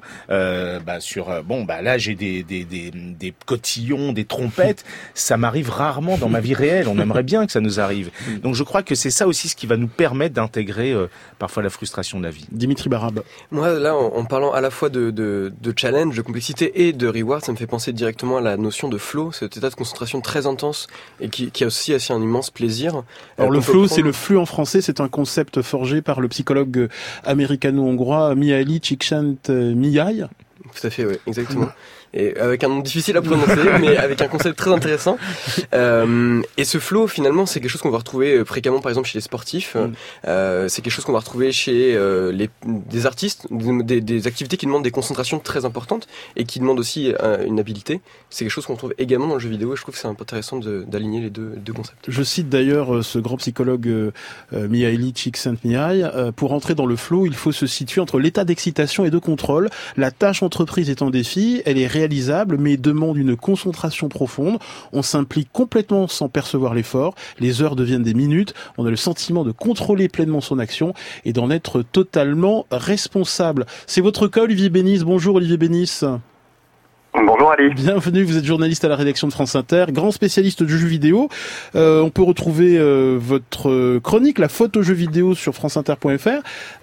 là j'ai des cotillons, des trompettes. Ça m'arrive rarement dans ma vie réelle. On aimerait bien que ça nous arrive. Donc je crois que c'est ça aussi ce qui va nous permettre d'intégrer parfois la frustration de la vie. Dimitri Barab. Moi là, en parlant à la fois de challenge, de complexité et de reward, ça me fait penser directement à la notion de flow, cet état de concentration très intense et qui a aussi un immense plaisir. Alors le flow, c'est le flux en français, c'est un concept forgé par le psychologue américano-hongrois Mihaly Csikszentmihalyi. Tout à fait, oui, exactement. Et avec un nom difficile à prononcer, mais avec un concept très intéressant. Et ce flow, finalement, c'est quelque chose qu'on va retrouver fréquemment, par exemple, chez les sportifs. C'est quelque chose qu'on va retrouver chez des artistes, des activités qui demandent des concentrations très importantes et qui demandent aussi une habileté. C'est quelque chose qu'on trouve également dans le jeu vidéo et je trouve que c'est intéressant d'aligner les deux concepts. Je cite d'ailleurs ce grand psychologue Mihaly Csikszentmihalyi. Pour entrer dans le flow, il faut se situer entre l'état d'excitation et de contrôle. La tâche entreprise est un défi, elle est réalisable, mais demande une concentration profonde. On s'implique complètement sans percevoir l'effort. Les heures deviennent des minutes. On a le sentiment de contrôler pleinement son action et d'en être totalement responsable. C'est votre cas, Olivier Bénis. Bonjour, Olivier Bénis. Bonjour Ali. Bienvenue, vous êtes journaliste à la rédaction de France Inter, grand spécialiste du jeu vidéo. On peut retrouver votre chronique, la faute aux jeux vidéo sur franceinter.fr.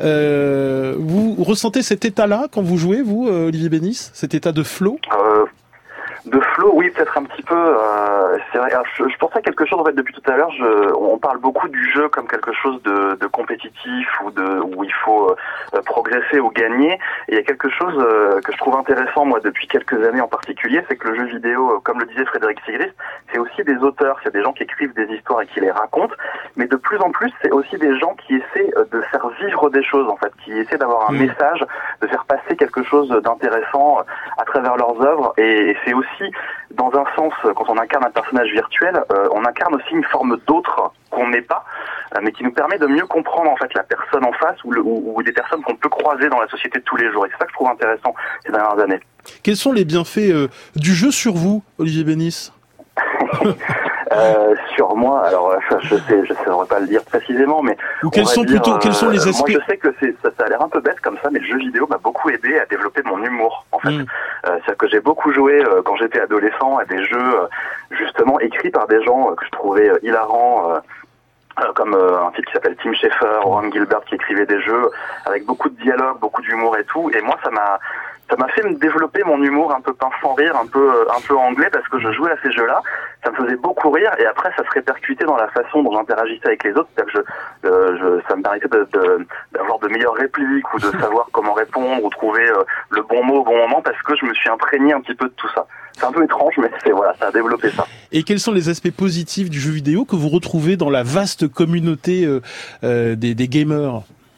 Vous ressentez cet état-là quand vous jouez, vous, Olivier Bénis, cet état de flow? De flow, oui, peut-être un petit peu. C'est vrai. Alors, je pensais à quelque chose en fait depuis tout à l'heure. On parle beaucoup du jeu comme quelque chose de compétitif où il faut progresser ou gagner. Et il y a quelque chose que je trouve intéressant moi depuis quelques années en particulier, c'est que le jeu vidéo, comme le disait Frédéric Sigrist, c'est aussi des auteurs. C'est des gens qui écrivent des histoires et qui les racontent. Mais de plus en plus, c'est aussi des gens qui essaient de faire vivre des choses en fait, qui essaient d'avoir un message, de faire passer quelque chose d'intéressant à travers leurs œuvres. Et c'est aussi dans un sens, quand on incarne un personnage virtuel, on incarne aussi une forme d'autre qu'on n'est pas, mais qui nous permet de mieux comprendre en fait la personne en face ou des personnes qu'on peut croiser dans la société de tous les jours. Et c'est ça que je trouve intéressant ces dernières années. Quels sont les bienfaits du jeu sur vous, Olivier Bénis? Sur moi, alors je saurais pas le dire précisément, mais quels sont les aspects? Moi, je sais que ça a l'air un peu bête comme ça, mais le jeu vidéo m'a beaucoup aidé à développer mon humour. En fait, c'est-à-dire que j'ai beaucoup joué quand j'étais adolescent à des jeux justement écrits par des gens que je trouvais hilarants. Comme un type qui s'appelle Tim Schafer, Ron Gilbert, qui écrivait des jeux avec beaucoup de dialogue, beaucoup d'humour et tout. Et moi, ça m'a fait me développer mon humour un peu pince sans rire, un peu anglais, parce que je jouais à ces jeux-là. Ça me faisait beaucoup rire, et après, ça se répercutait dans la façon dont j'interagissais avec les autres. C'est-à-dire que ça me permettait d'avoir de meilleures répliques, ou de savoir comment répondre, ou trouver le bon mot au bon moment, parce que je me suis imprégné un petit peu de tout ça. C'est un peu étrange, mais ça a développé ça. Et quels sont les aspects positifs du jeu vidéo que vous retrouvez dans la vaste communauté des gamers?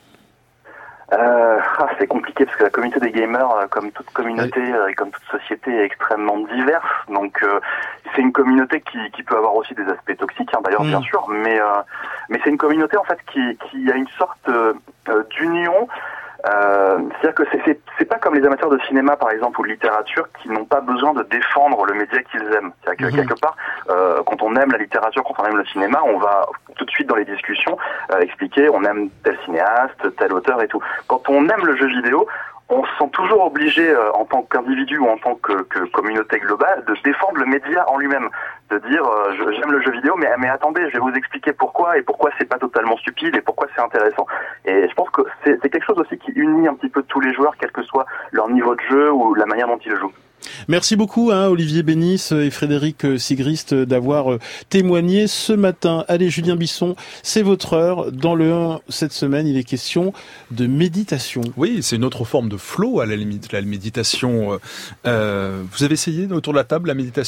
C'est compliqué parce que la communauté des gamers, comme toute communauté et comme toute société, est extrêmement diverse. Donc c'est une communauté qui peut avoir aussi des aspects toxiques, d'ailleurs bien sûr, mais c'est une communauté en fait qui a une sorte d'union. C'est-à-dire que c'est pas comme comme les amateurs de cinéma, par exemple, ou de littérature, qui n'ont pas besoin de défendre le média qu'ils aiment. C'est-à-dire que quelque part, quand on aime la littérature, quand on aime le cinéma, on va tout de suite dans les discussions expliquer on aime tel cinéaste, tel auteur et tout. Quand on aime le jeu vidéo, on se sent toujours obligé, en tant qu'individu ou en tant que communauté globale, de défendre le média en lui-même, de dire j'aime le jeu vidéo, mais attendez, je vais vous expliquer pourquoi et pourquoi c'est pas totalement stupide et pourquoi c'est intéressant. Et je pense que c'est quelque chose aussi qui unit un petit peu tous les joueurs, quel que soit leur niveau de jeu ou la manière dont ils jouent. Merci beaucoup Olivier Bénis et Frédéric Sigrist d'avoir témoigné ce matin. Allez, Julien Bisson, c'est votre heure. Dans le 1, cette semaine, il est question de méditation. Oui, c'est une autre forme de flow à la limite, la méditation. Vous avez essayé autour de la table la méditation ?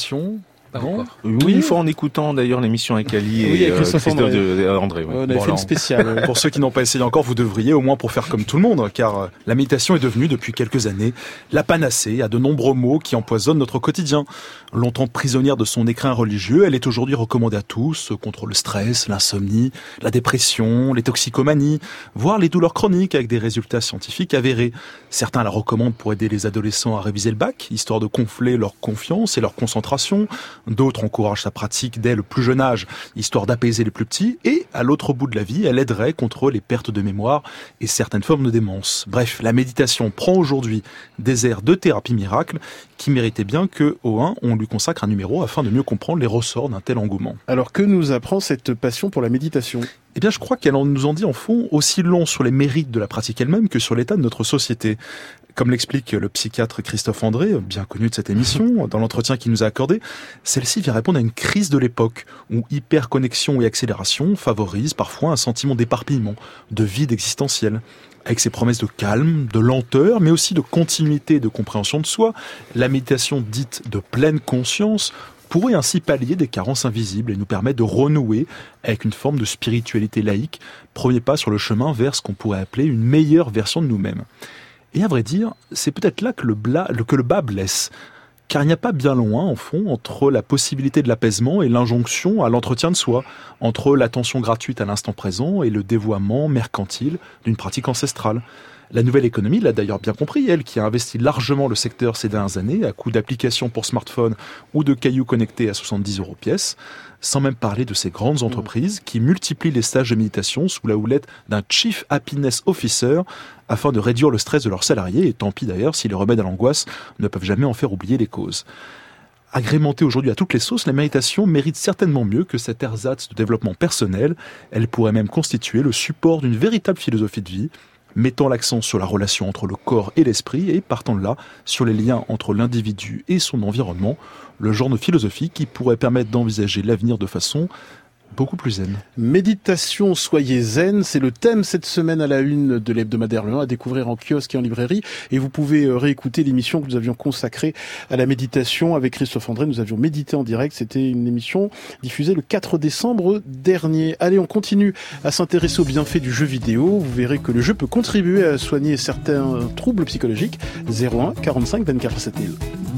Oui, une fois en écoutant d'ailleurs l'émission avec Ali et Christophe André. On a fait une spéciale. Pour ceux qui n'ont pas essayé encore, vous devriez au moins pour faire comme tout le monde, car la méditation est devenue depuis quelques années la panacée à de nombreux maux qui empoisonnent notre quotidien. Longtemps prisonnière de son écrin religieux, elle est aujourd'hui recommandée à tous contre le stress, l'insomnie, la dépression, les toxicomanies, voire les douleurs chroniques avec des résultats scientifiques avérés. Certains la recommandent pour aider les adolescents à réviser le bac, histoire de gonfler leur confiance et leur concentration. D'autres encouragent sa pratique dès le plus jeune âge, histoire d'apaiser les plus petits, et à l'autre bout de la vie, elle aiderait contre les pertes de mémoire et certaines formes de démence. Bref, la méditation prend aujourd'hui des airs de thérapie miracle qui méritait bien que, au 1, on lui consacre un numéro afin de mieux comprendre les ressorts d'un tel engouement. Alors que nous apprend cette passion pour la méditation ? Eh bien, je crois qu'elle nous en dit en fond aussi long sur les mérites de la pratique elle-même que sur l'état de notre société. Comme l'explique le psychiatre Christophe André, bien connu de cette émission, dans l'entretien qu'il nous a accordé, celle-ci vient répondre à une crise de l'époque où hyperconnexion et accélération favorisent parfois un sentiment d'éparpillement, de vide existentiel. Avec ses promesses de calme, de lenteur, mais aussi de continuité et de compréhension de soi, la méditation dite de pleine conscience pourrait ainsi pallier des carences invisibles et nous permettre de renouer avec une forme de spiritualité laïque, premier pas sur le chemin vers ce qu'on pourrait appeler une meilleure version de nous-mêmes. Et à vrai dire, c'est peut-être là que le bas blesse. Car il n'y a pas bien loin, en fond, entre la possibilité de l'apaisement et l'injonction à l'entretien de soi, entre l'attention gratuite à l'instant présent et le dévoiement mercantile d'une pratique ancestrale. La nouvelle économie l'a d'ailleurs bien compris, elle qui a investi largement le secteur ces dernières années à coups d'applications pour smartphone ou de cailloux connectés à 70 € pièce, sans même parler de ces grandes entreprises qui multiplient les stages de méditation sous la houlette d'un Chief Happiness Officer afin de réduire le stress de leurs salariés, et tant pis d'ailleurs si les remèdes à l'angoisse ne peuvent jamais en faire oublier les causes. Agrémentée aujourd'hui à toutes les sauces, la méditation mérite certainement mieux que cet ersatz de développement personnel. Elle pourrait même constituer le support d'une véritable philosophie de vie, mettant l'accent sur la relation entre le corps et l'esprit et, partant de là, sur les liens entre l'individu et son environnement, le genre de philosophie qui pourrait permettre d'envisager l'avenir de façon beaucoup plus zen. Méditation, soyez zen, c'est le thème cette semaine à la une de l'hebdomadaire Le 1, à découvrir en kiosque et en librairie. Et vous pouvez réécouter l'émission que nous avions consacrée à la méditation avec Christophe André. Nous avions médité en direct. C'était une émission diffusée le 4 décembre dernier. Allez, on continue à s'intéresser aux bienfaits du jeu vidéo. Vous verrez que le jeu peut contribuer à soigner certains troubles psychologiques. 01 45 24 7000.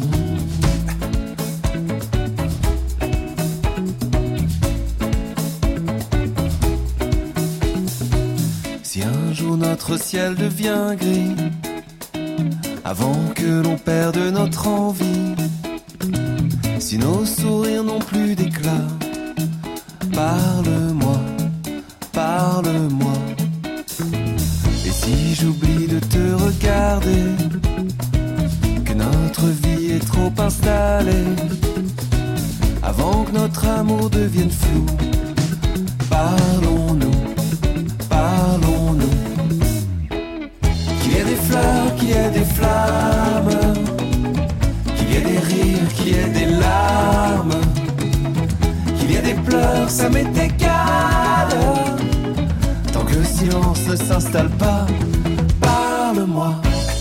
Si un jour notre ciel devient gris, avant que l'on perde notre envie, si nos sourires n'ont plus d'éclat, parle-moi, parle-moi. Et si j'oublie de te regarder, que notre vie est trop installée, avant que notre amour devienne flou, parlons-nous, parlons-nous. Qu'il y ait des fleurs, qu'il y ait des flammes, qu'il y ait des rires, qu'il y ait des larmes, qu'il y ait des pleurs, ça m'est égal. Tant que le silence ne s'installe pas, parle-moi.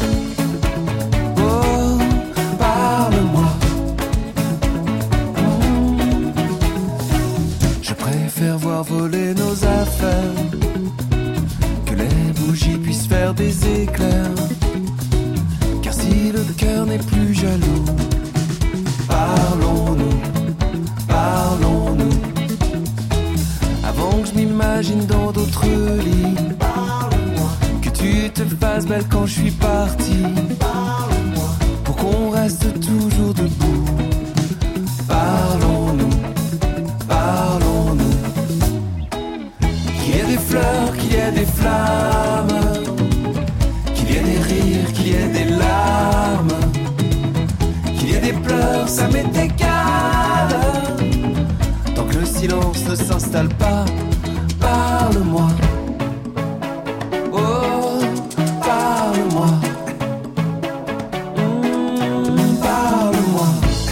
Oh, parle-moi. Je préfère voir voler nos affaires, que les bougies puissent faire des éclairs. Car si le cœur n'est plus jaloux, parlons-nous, parlons-nous. Avant que je m'imagine dans d'autres lits, que tu te fasses belle quand je suis parti. Pour qu'on reste toujours debout. Parlons-nous, parlons-nous. Qu'il y ait des fleurs, qu'il y ait des flammes, qu'il y ait des rires, qu'il y ait des larmes, qu'il y ait des pleurs, ça m'est égal. Tant que le silence ne s'installe pas, parle-moi. Oh, parle-moi. Parle-moi.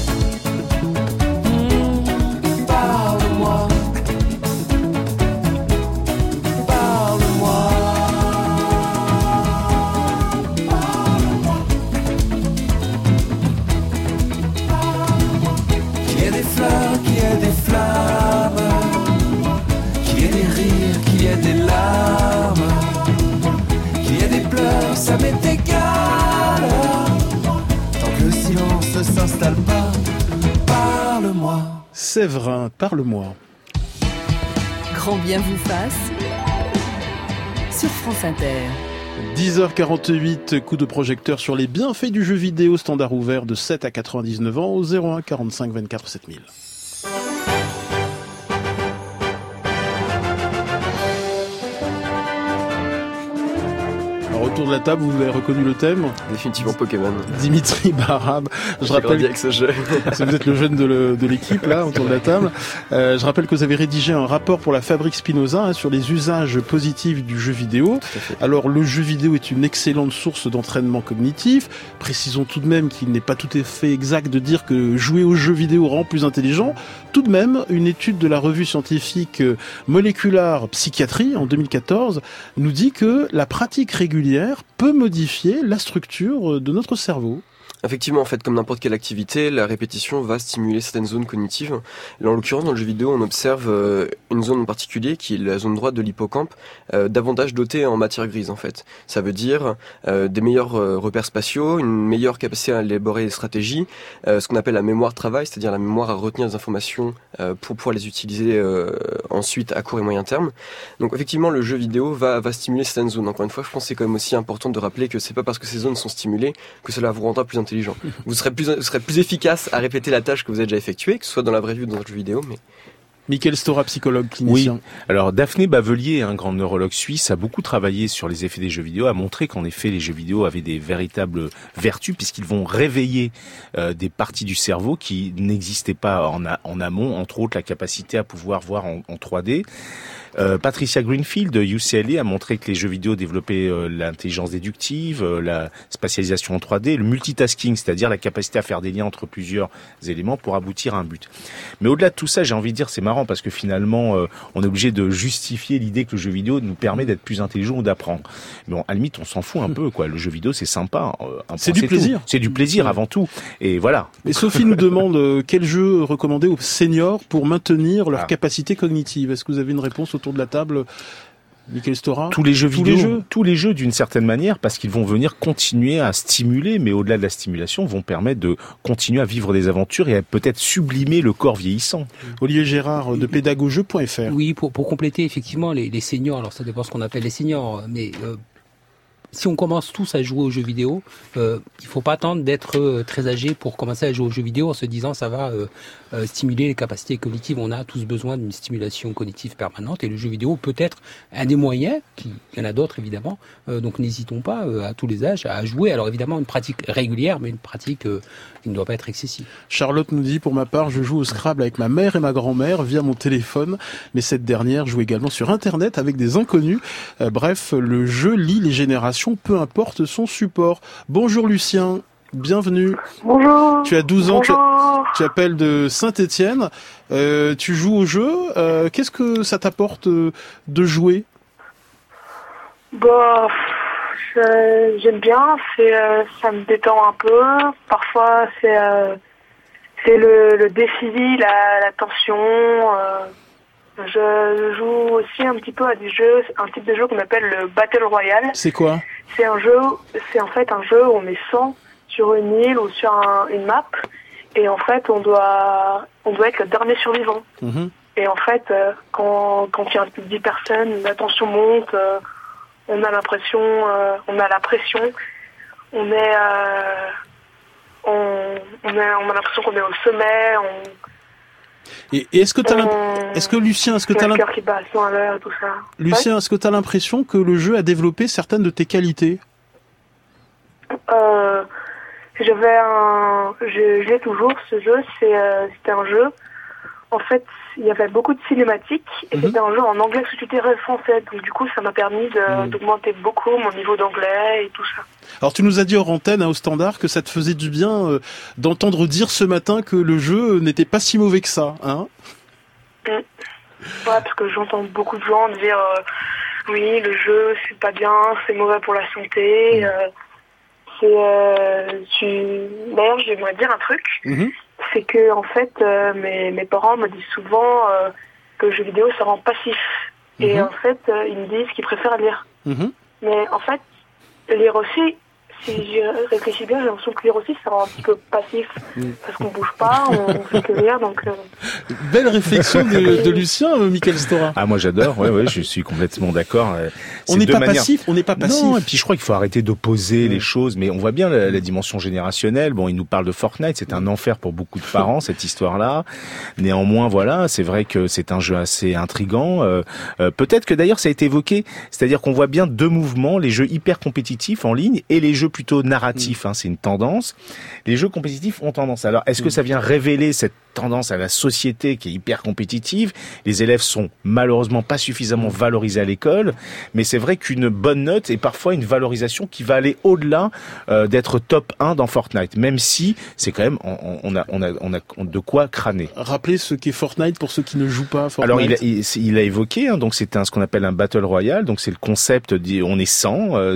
Parle-moi. Parle-moi. Qu'il y ait des fleurs, qu'il y ait des flammes, qu'il y ait des rires, qu'il y ait des larmes, qu'il y ait des pleurs, ça m'est égal. Tant que le silence ne s'installe pas, parle-moi. Séverin, parle-moi. Grand bien vous fasse sur France Inter. 10h48, coup de projecteur sur les bienfaits du jeu vidéo, standard ouvert de 7 à 99 ans au 01 45 24 7000. Autour de la table, vous avez reconnu le thème ? Définitivement Pokémon. Dimitri Barab. Je rappelle avec ce jeu. Vous êtes le jeune de l'équipe là autour de la table. Je rappelle que vous avez rédigé un rapport pour la Fabrique Spinoza sur les usages positifs du jeu vidéo. Alors le jeu vidéo est une excellente source d'entraînement cognitif. Précisons tout de même qu'il n'est pas tout à fait exact de dire que jouer aux jeux vidéo rend plus intelligent. Tout de même, une étude de la revue scientifique Molecular Psychiatry en 2014 nous dit que la pratique régulière peut modifier la structure de notre cerveau. Effectivement, en fait, comme n'importe quelle activité, la répétition va stimuler certaines zones cognitives. Là, en l'occurrence, dans le jeu vidéo, on observe une zone en particulier, qui est la zone droite de l'hippocampe, davantage dotée en matière grise, en fait. Ça veut dire des meilleurs repères spatiaux, une meilleure capacité à élaborer des stratégies, ce qu'on appelle la mémoire de travail, c'est-à-dire la mémoire à retenir des informations pour pouvoir les utiliser ensuite à court et moyen terme. Donc, effectivement, le jeu vidéo va stimuler certaines zones. Encore une fois, je pense que c'est quand même aussi important de rappeler que c'est pas parce que ces zones sont stimulées que cela vous rendra plus intelligent. Vous serez plus efficace à répéter la tâche que vous avez déjà effectuée, que ce soit dans la vraie vie ou dans le jeu vidéo, mais... Michael Stora, psychologue clinicien. Oui. Alors Daphné Bavelier, un grand neurologue suisse, a beaucoup travaillé sur les effets des jeux vidéo, a montré qu'en effet les jeux vidéo avaient des véritables vertus puisqu'ils vont réveiller des parties du cerveau qui n'existaient pas en amont, entre autres la capacité à pouvoir voir en 3D. Patricia Greenfield de UCLA a montré que les jeux vidéo développaient l'intelligence déductive, la spatialisation en 3D, le multitasking, c'est-à-dire la capacité à faire des liens entre plusieurs éléments pour aboutir à un but. Mais au-delà de tout ça, j'ai envie de dire, c'est marrant parce que finalement, on est obligé de justifier l'idée que le jeu vidéo nous permet d'être plus intelligent ou d'apprendre. Mais bon, à la limite, on s'en fout un peu, quoi. Le jeu vidéo, c'est sympa. C'est du plaisir. C'est du plaisir avant tout. Et voilà. Et Sophie nous demande quel jeu recommander aux seniors pour maintenir leur capacité cognitive. Est-ce que vous avez une réponse autour de la table, Michael Stora? Tous les jeux vidéo, tous les jeux d'une certaine manière, parce qu'ils vont venir continuer à stimuler, mais au-delà de la stimulation, vont permettre de continuer à vivre des aventures et à peut-être sublimer le corps vieillissant. Olivier Gérard de pédagogeux.fr. Oui, pour compléter effectivement les seniors, alors ça dépend ce qu'on appelle les seniors, mais si on commence tous à jouer aux jeux vidéo, il faut pas attendre d'être très âgé pour commencer à jouer aux jeux vidéo en se disant ça va stimuler les capacités cognitives. On a tous besoin d'une stimulation cognitive permanente et le jeu vidéo peut être un des moyens, il y en a d'autres évidemment, donc n'hésitons pas à tous les âges à jouer. Alors évidemment une pratique régulière, mais une pratique qui ne doit pas être excessive. Charlotte nous dit, pour ma part, je joue au Scrabble avec ma mère et ma grand-mère via mon téléphone, mais cette dernière joue également sur Internet avec des inconnus. Bref, le jeu lie les générations, peu importe son support. Bonjour Lucien, bienvenue. Bonjour. Tu as 12 ans, Bonjour. tu appelles de Saint-Étienne, tu joues au jeu, qu'est-ce que ça t'apporte de jouer? Bah, j'aime bien, ça me détend un peu, parfois c'est le défi, la tension. Je joue aussi un petit peu à des jeux, un type de jeu qu'on appelle le Battle Royale. C'est quoi? C'est en fait un jeu où on est 100 sur une île ou sur une map, et en fait on doit être le dernier survivant. Et en fait, quand il y a un peu de 10 personnes, la tension monte, on a l'impression, on a la pression, on a l'impression qu'on est au sommet. Et est-ce que Lucien, est-ce que le cœur qui bat à 100 à l'heure et tout ça. Lucien, est-ce que tu as l'impression que le jeu a développé certaines de tes qualités? Je l'ai toujours, ce jeu. C'était un jeu. En fait, il y avait beaucoup de cinématiques et c'était un jeu en anglais sous-titré français. Donc du coup, ça m'a permis d'augmenter beaucoup mon niveau d'anglais et tout ça. Alors tu nous as dit hors antenne, au standard, que ça te faisait du bien d'entendre dire ce matin que le jeu n'était pas si mauvais que ça, hein? Ouais, parce que j'entends beaucoup de gens dire oui, le jeu c'est pas bien, c'est mauvais pour la santé. D'ailleurs, j'aimerais dire un truc. C'est que en fait, mes parents me disent souvent que le jeu vidéo ça rend passif. Et en fait, ils me disent qu'ils préfèrent lire. Mais en fait, lire aussi, si je réfléchis bien, j'ai l'impression que lire aussi ça rend un petit peu passif. Parce qu'on bouge pas, on fait que lire. Donc, Belle réflexion de Lucien, Michael Stora. Ah, moi j'adore, ouais, je suis complètement d'accord. On n'est pas passif, on n'est pas passif. Non, et puis je crois qu'il faut arrêter d'opposer les choses, mais on voit bien la dimension générationnelle. Bon, il nous parle de Fortnite, c'est un enfer pour beaucoup de parents, cette histoire-là. Néanmoins, voilà, c'est vrai que c'est un jeu assez intriguant. Peut-être que d'ailleurs ça a été évoqué, c'est-à-dire qu'on voit bien deux mouvements, les jeux hyper compétitifs en ligne et les jeux plutôt narratifs, c'est une tendance. Les jeux compétitifs ont tendance. Alors, est-ce que ça vient révéler cette tendance à la société qui est hyper compétitive? Les élèves sont malheureusement pas suffisamment valorisés à l'école, mais c'est vrai qu'une bonne note est parfois une valorisation qui va aller au-delà d'être top 1 dans Fortnite, même si c'est quand même on a de quoi crâner. Rappelez ce qu'est Fortnite pour ceux qui ne jouent pas à Fortnite. Alors il a évoqué, donc c'est ce qu'on appelle un battle royale, donc c'est le concept on est 100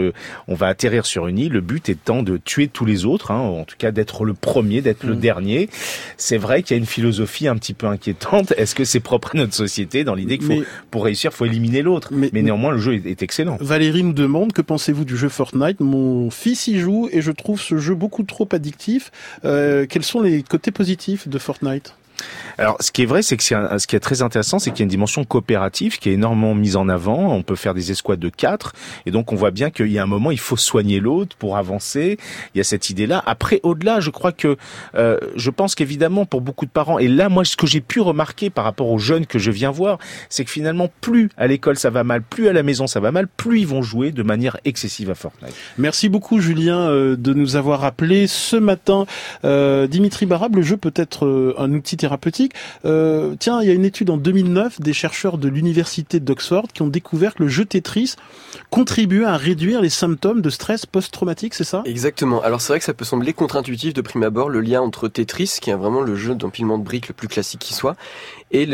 on va atterrir sur une île, le but étant de tuer tous les autres, en tout cas d'être le premier, d'être le dernier. C'est vrai qu'il y a une philosophie un petit peu inquiétante. Est-ce que c'est propre à notre société dans l'idée qu'il pour réussir, il faut éliminer l'autre? Mais néanmoins, le jeu est excellent. Valérie nous demande, que pensez-vous du jeu Fortnite? Mon fils y joue et je trouve ce jeu beaucoup trop addictif. Quels sont les côtés positifs de Fortnite? Alors, ce qui est vrai, c'est que ce qui est très intéressant, c'est qu'il y a une dimension coopérative qui est énormément mise en avant. On peut faire des escouades de 4. Et donc, on voit bien qu'il y a un moment, il faut soigner l'autre pour avancer. Il y a cette idée-là. Après, au-delà, je crois que, je pense qu'évidemment, pour beaucoup de parents, et là, moi, ce que j'ai pu remarquer par rapport aux jeunes que je viens voir, c'est que finalement, plus à l'école ça va mal, plus à la maison ça va mal, plus ils vont jouer de manière excessive à Fortnite. Merci beaucoup, Julien, de nous avoir appelé ce matin. Dimitri Barab, le jeu peut être un outil thérapeutique. Tiens, il y a une étude en 2009 des chercheurs de l'université d'Oxford qui ont découvert que le jeu Tetris contribuait à réduire les symptômes de stress post-traumatique, c'est ça? Exactement. Alors c'est vrai que ça peut sembler contre-intuitif de prime abord, le lien entre Tetris, qui est vraiment le jeu d'empilement de briques le plus classique qui soit, et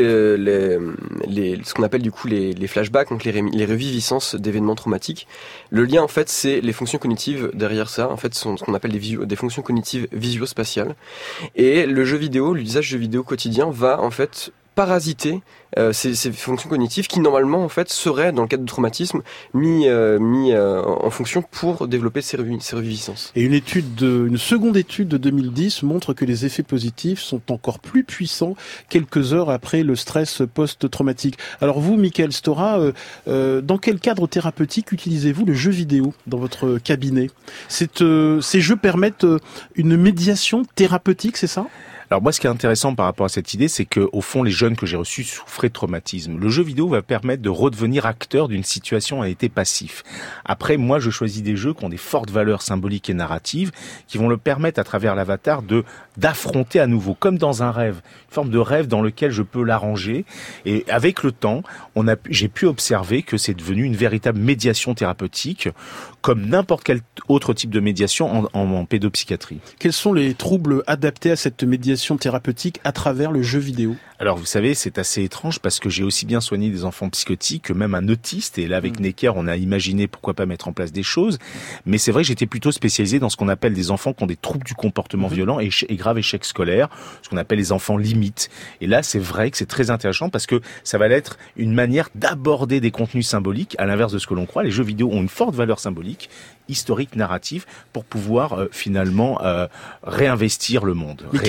ce qu'on appelle du coup les flashbacks, donc les reviviscences d'événements traumatiques. Le lien en fait, c'est les fonctions cognitives derrière ça. En fait, ce qu'on appelle des fonctions cognitives visuospatiales. Et le jeu vidéo, l'usage du jeu vidéo quotidien va en fait parasiter ces fonctions cognitives qui normalement en fait seraient dans le cadre de traumatisme mis en fonction pour développer ces reviviscences. Et une seconde étude de 2010 montre que les effets positifs sont encore plus puissants quelques heures après le stress post-traumatique. Alors vous, Michael Stora, dans quel cadre thérapeutique utilisez-vous le jeu vidéo dans votre cabinet? Ces jeux permettent une médiation thérapeutique, c'est ça? Alors moi, ce qui est intéressant par rapport à cette idée, c'est que au fond, les jeunes que j'ai reçus souffraient de traumatisme. Le jeu vidéo va permettre de redevenir acteur d'une situation à été passif. Après, moi, je choisis des jeux qui ont des fortes valeurs symboliques et narratives, qui vont le permettre à travers l'avatar d'affronter à nouveau, comme dans un rêve, une forme de rêve dans lequel je peux l'arranger. Et avec le temps, j'ai pu observer que c'est devenu une véritable médiation thérapeutique, comme n'importe quel autre type de médiation en pédopsychiatrie. Quels sont les troubles adaptés à cette médiation thérapeutique à travers le jeu vidéo? Alors vous savez, c'est assez étrange parce que j'ai aussi bien soigné des enfants psychotiques que même un autiste, et là avec Necker on a imaginé pourquoi pas mettre en place des choses, mais c'est vrai que j'étais plutôt spécialisé dans ce qu'on appelle des enfants qui ont des troubles du comportement violent et grave échec scolaire, ce qu'on appelle les enfants limites. Et là c'est vrai que c'est très intéressant parce que ça va être une manière d'aborder des contenus symboliques, à l'inverse de ce que l'on croit. Les jeux vidéo ont une forte valeur symbolique, historique, narrative, pour pouvoir finalement réinvestir le monde réel. Qu'est-ce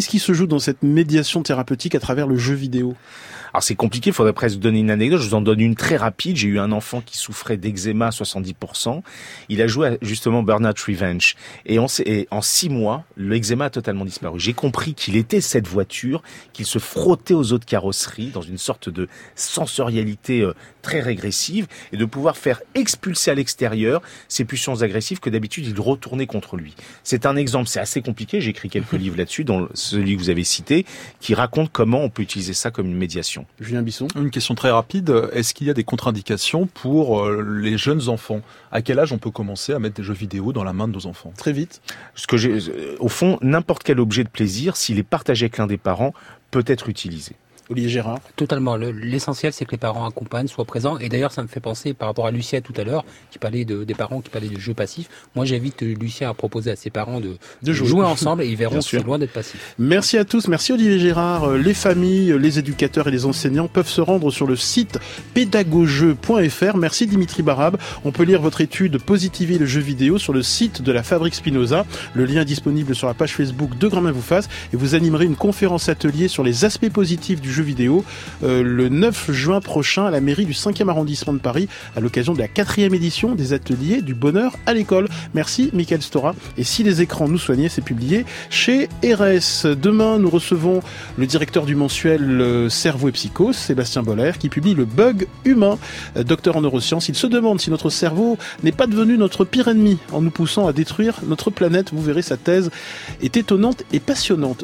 Qu'est-ce qui se joue dans cette médiation thérapeutique à travers le jeu vidéo ? Alors c'est compliqué, il faudrait presque donner une anecdote. Je vous en donne une très rapide. J'ai eu un enfant qui souffrait d'eczéma à 70%. Il a joué à, justement Burnout Revenge. Et en 6 mois, l'eczéma a totalement disparu. J'ai compris qu'il était cette voiture, qu'il se frottait aux autres carrosseries dans une sorte de sensorialité très régressive et de pouvoir faire expulser à l'extérieur ces pulsions agressives que d'habitude il retournait contre lui. C'est un exemple, c'est assez compliqué. J'ai écrit quelques livres là-dessus, dont celui que vous avez cité, qui raconte comment on peut utiliser ça comme une médiation. Julien Bisson. Une question très rapide. Est-ce qu'il y a des contre-indications pour les jeunes enfants ? À quel âge on peut commencer à mettre des jeux vidéo dans la main de nos enfants ? Très vite. Au fond, n'importe quel objet de plaisir, s'il est partagé avec l'un des parents, peut être utilisé. Olivier Gérard. Totalement. L'essentiel, c'est que les parents accompagnent, soient présents. Et d'ailleurs, ça me fait penser par rapport à Lucien tout à l'heure, qui parlait des parents qui parlaient de jeux passifs. Moi, j'invite Lucien à proposer à ses parents de jouer ensemble et ils verront que c'est loin d'être passif. Merci à tous. Merci Olivier Gérard. Les familles, les éducateurs et les enseignants peuvent se rendre sur le site pédagogeux.fr. Merci Dimitri Barab. On peut lire votre étude Positiver le jeu vidéo sur le site de la Fabrique Spinoza. Le lien est disponible sur la page Facebook de Grand Main vous fasse et vous animerez une conférence atelier sur les aspects positifs du jeu vidéo le 9 juin prochain à la mairie du 5e arrondissement de Paris à l'occasion de la 4e édition des ateliers du bonheur à l'école. Merci Mickaël Stora. Et si les écrans nous soignaient, c'est publié chez RS. Demain, nous recevons le directeur du mensuel Cerveau et Psychose, Sébastien Boller, qui publie Le Bug Humain. Docteur en neurosciences, il se demande si notre cerveau n'est pas devenu notre pire ennemi en nous poussant à détruire notre planète. Vous verrez, sa thèse est étonnante et passionnante.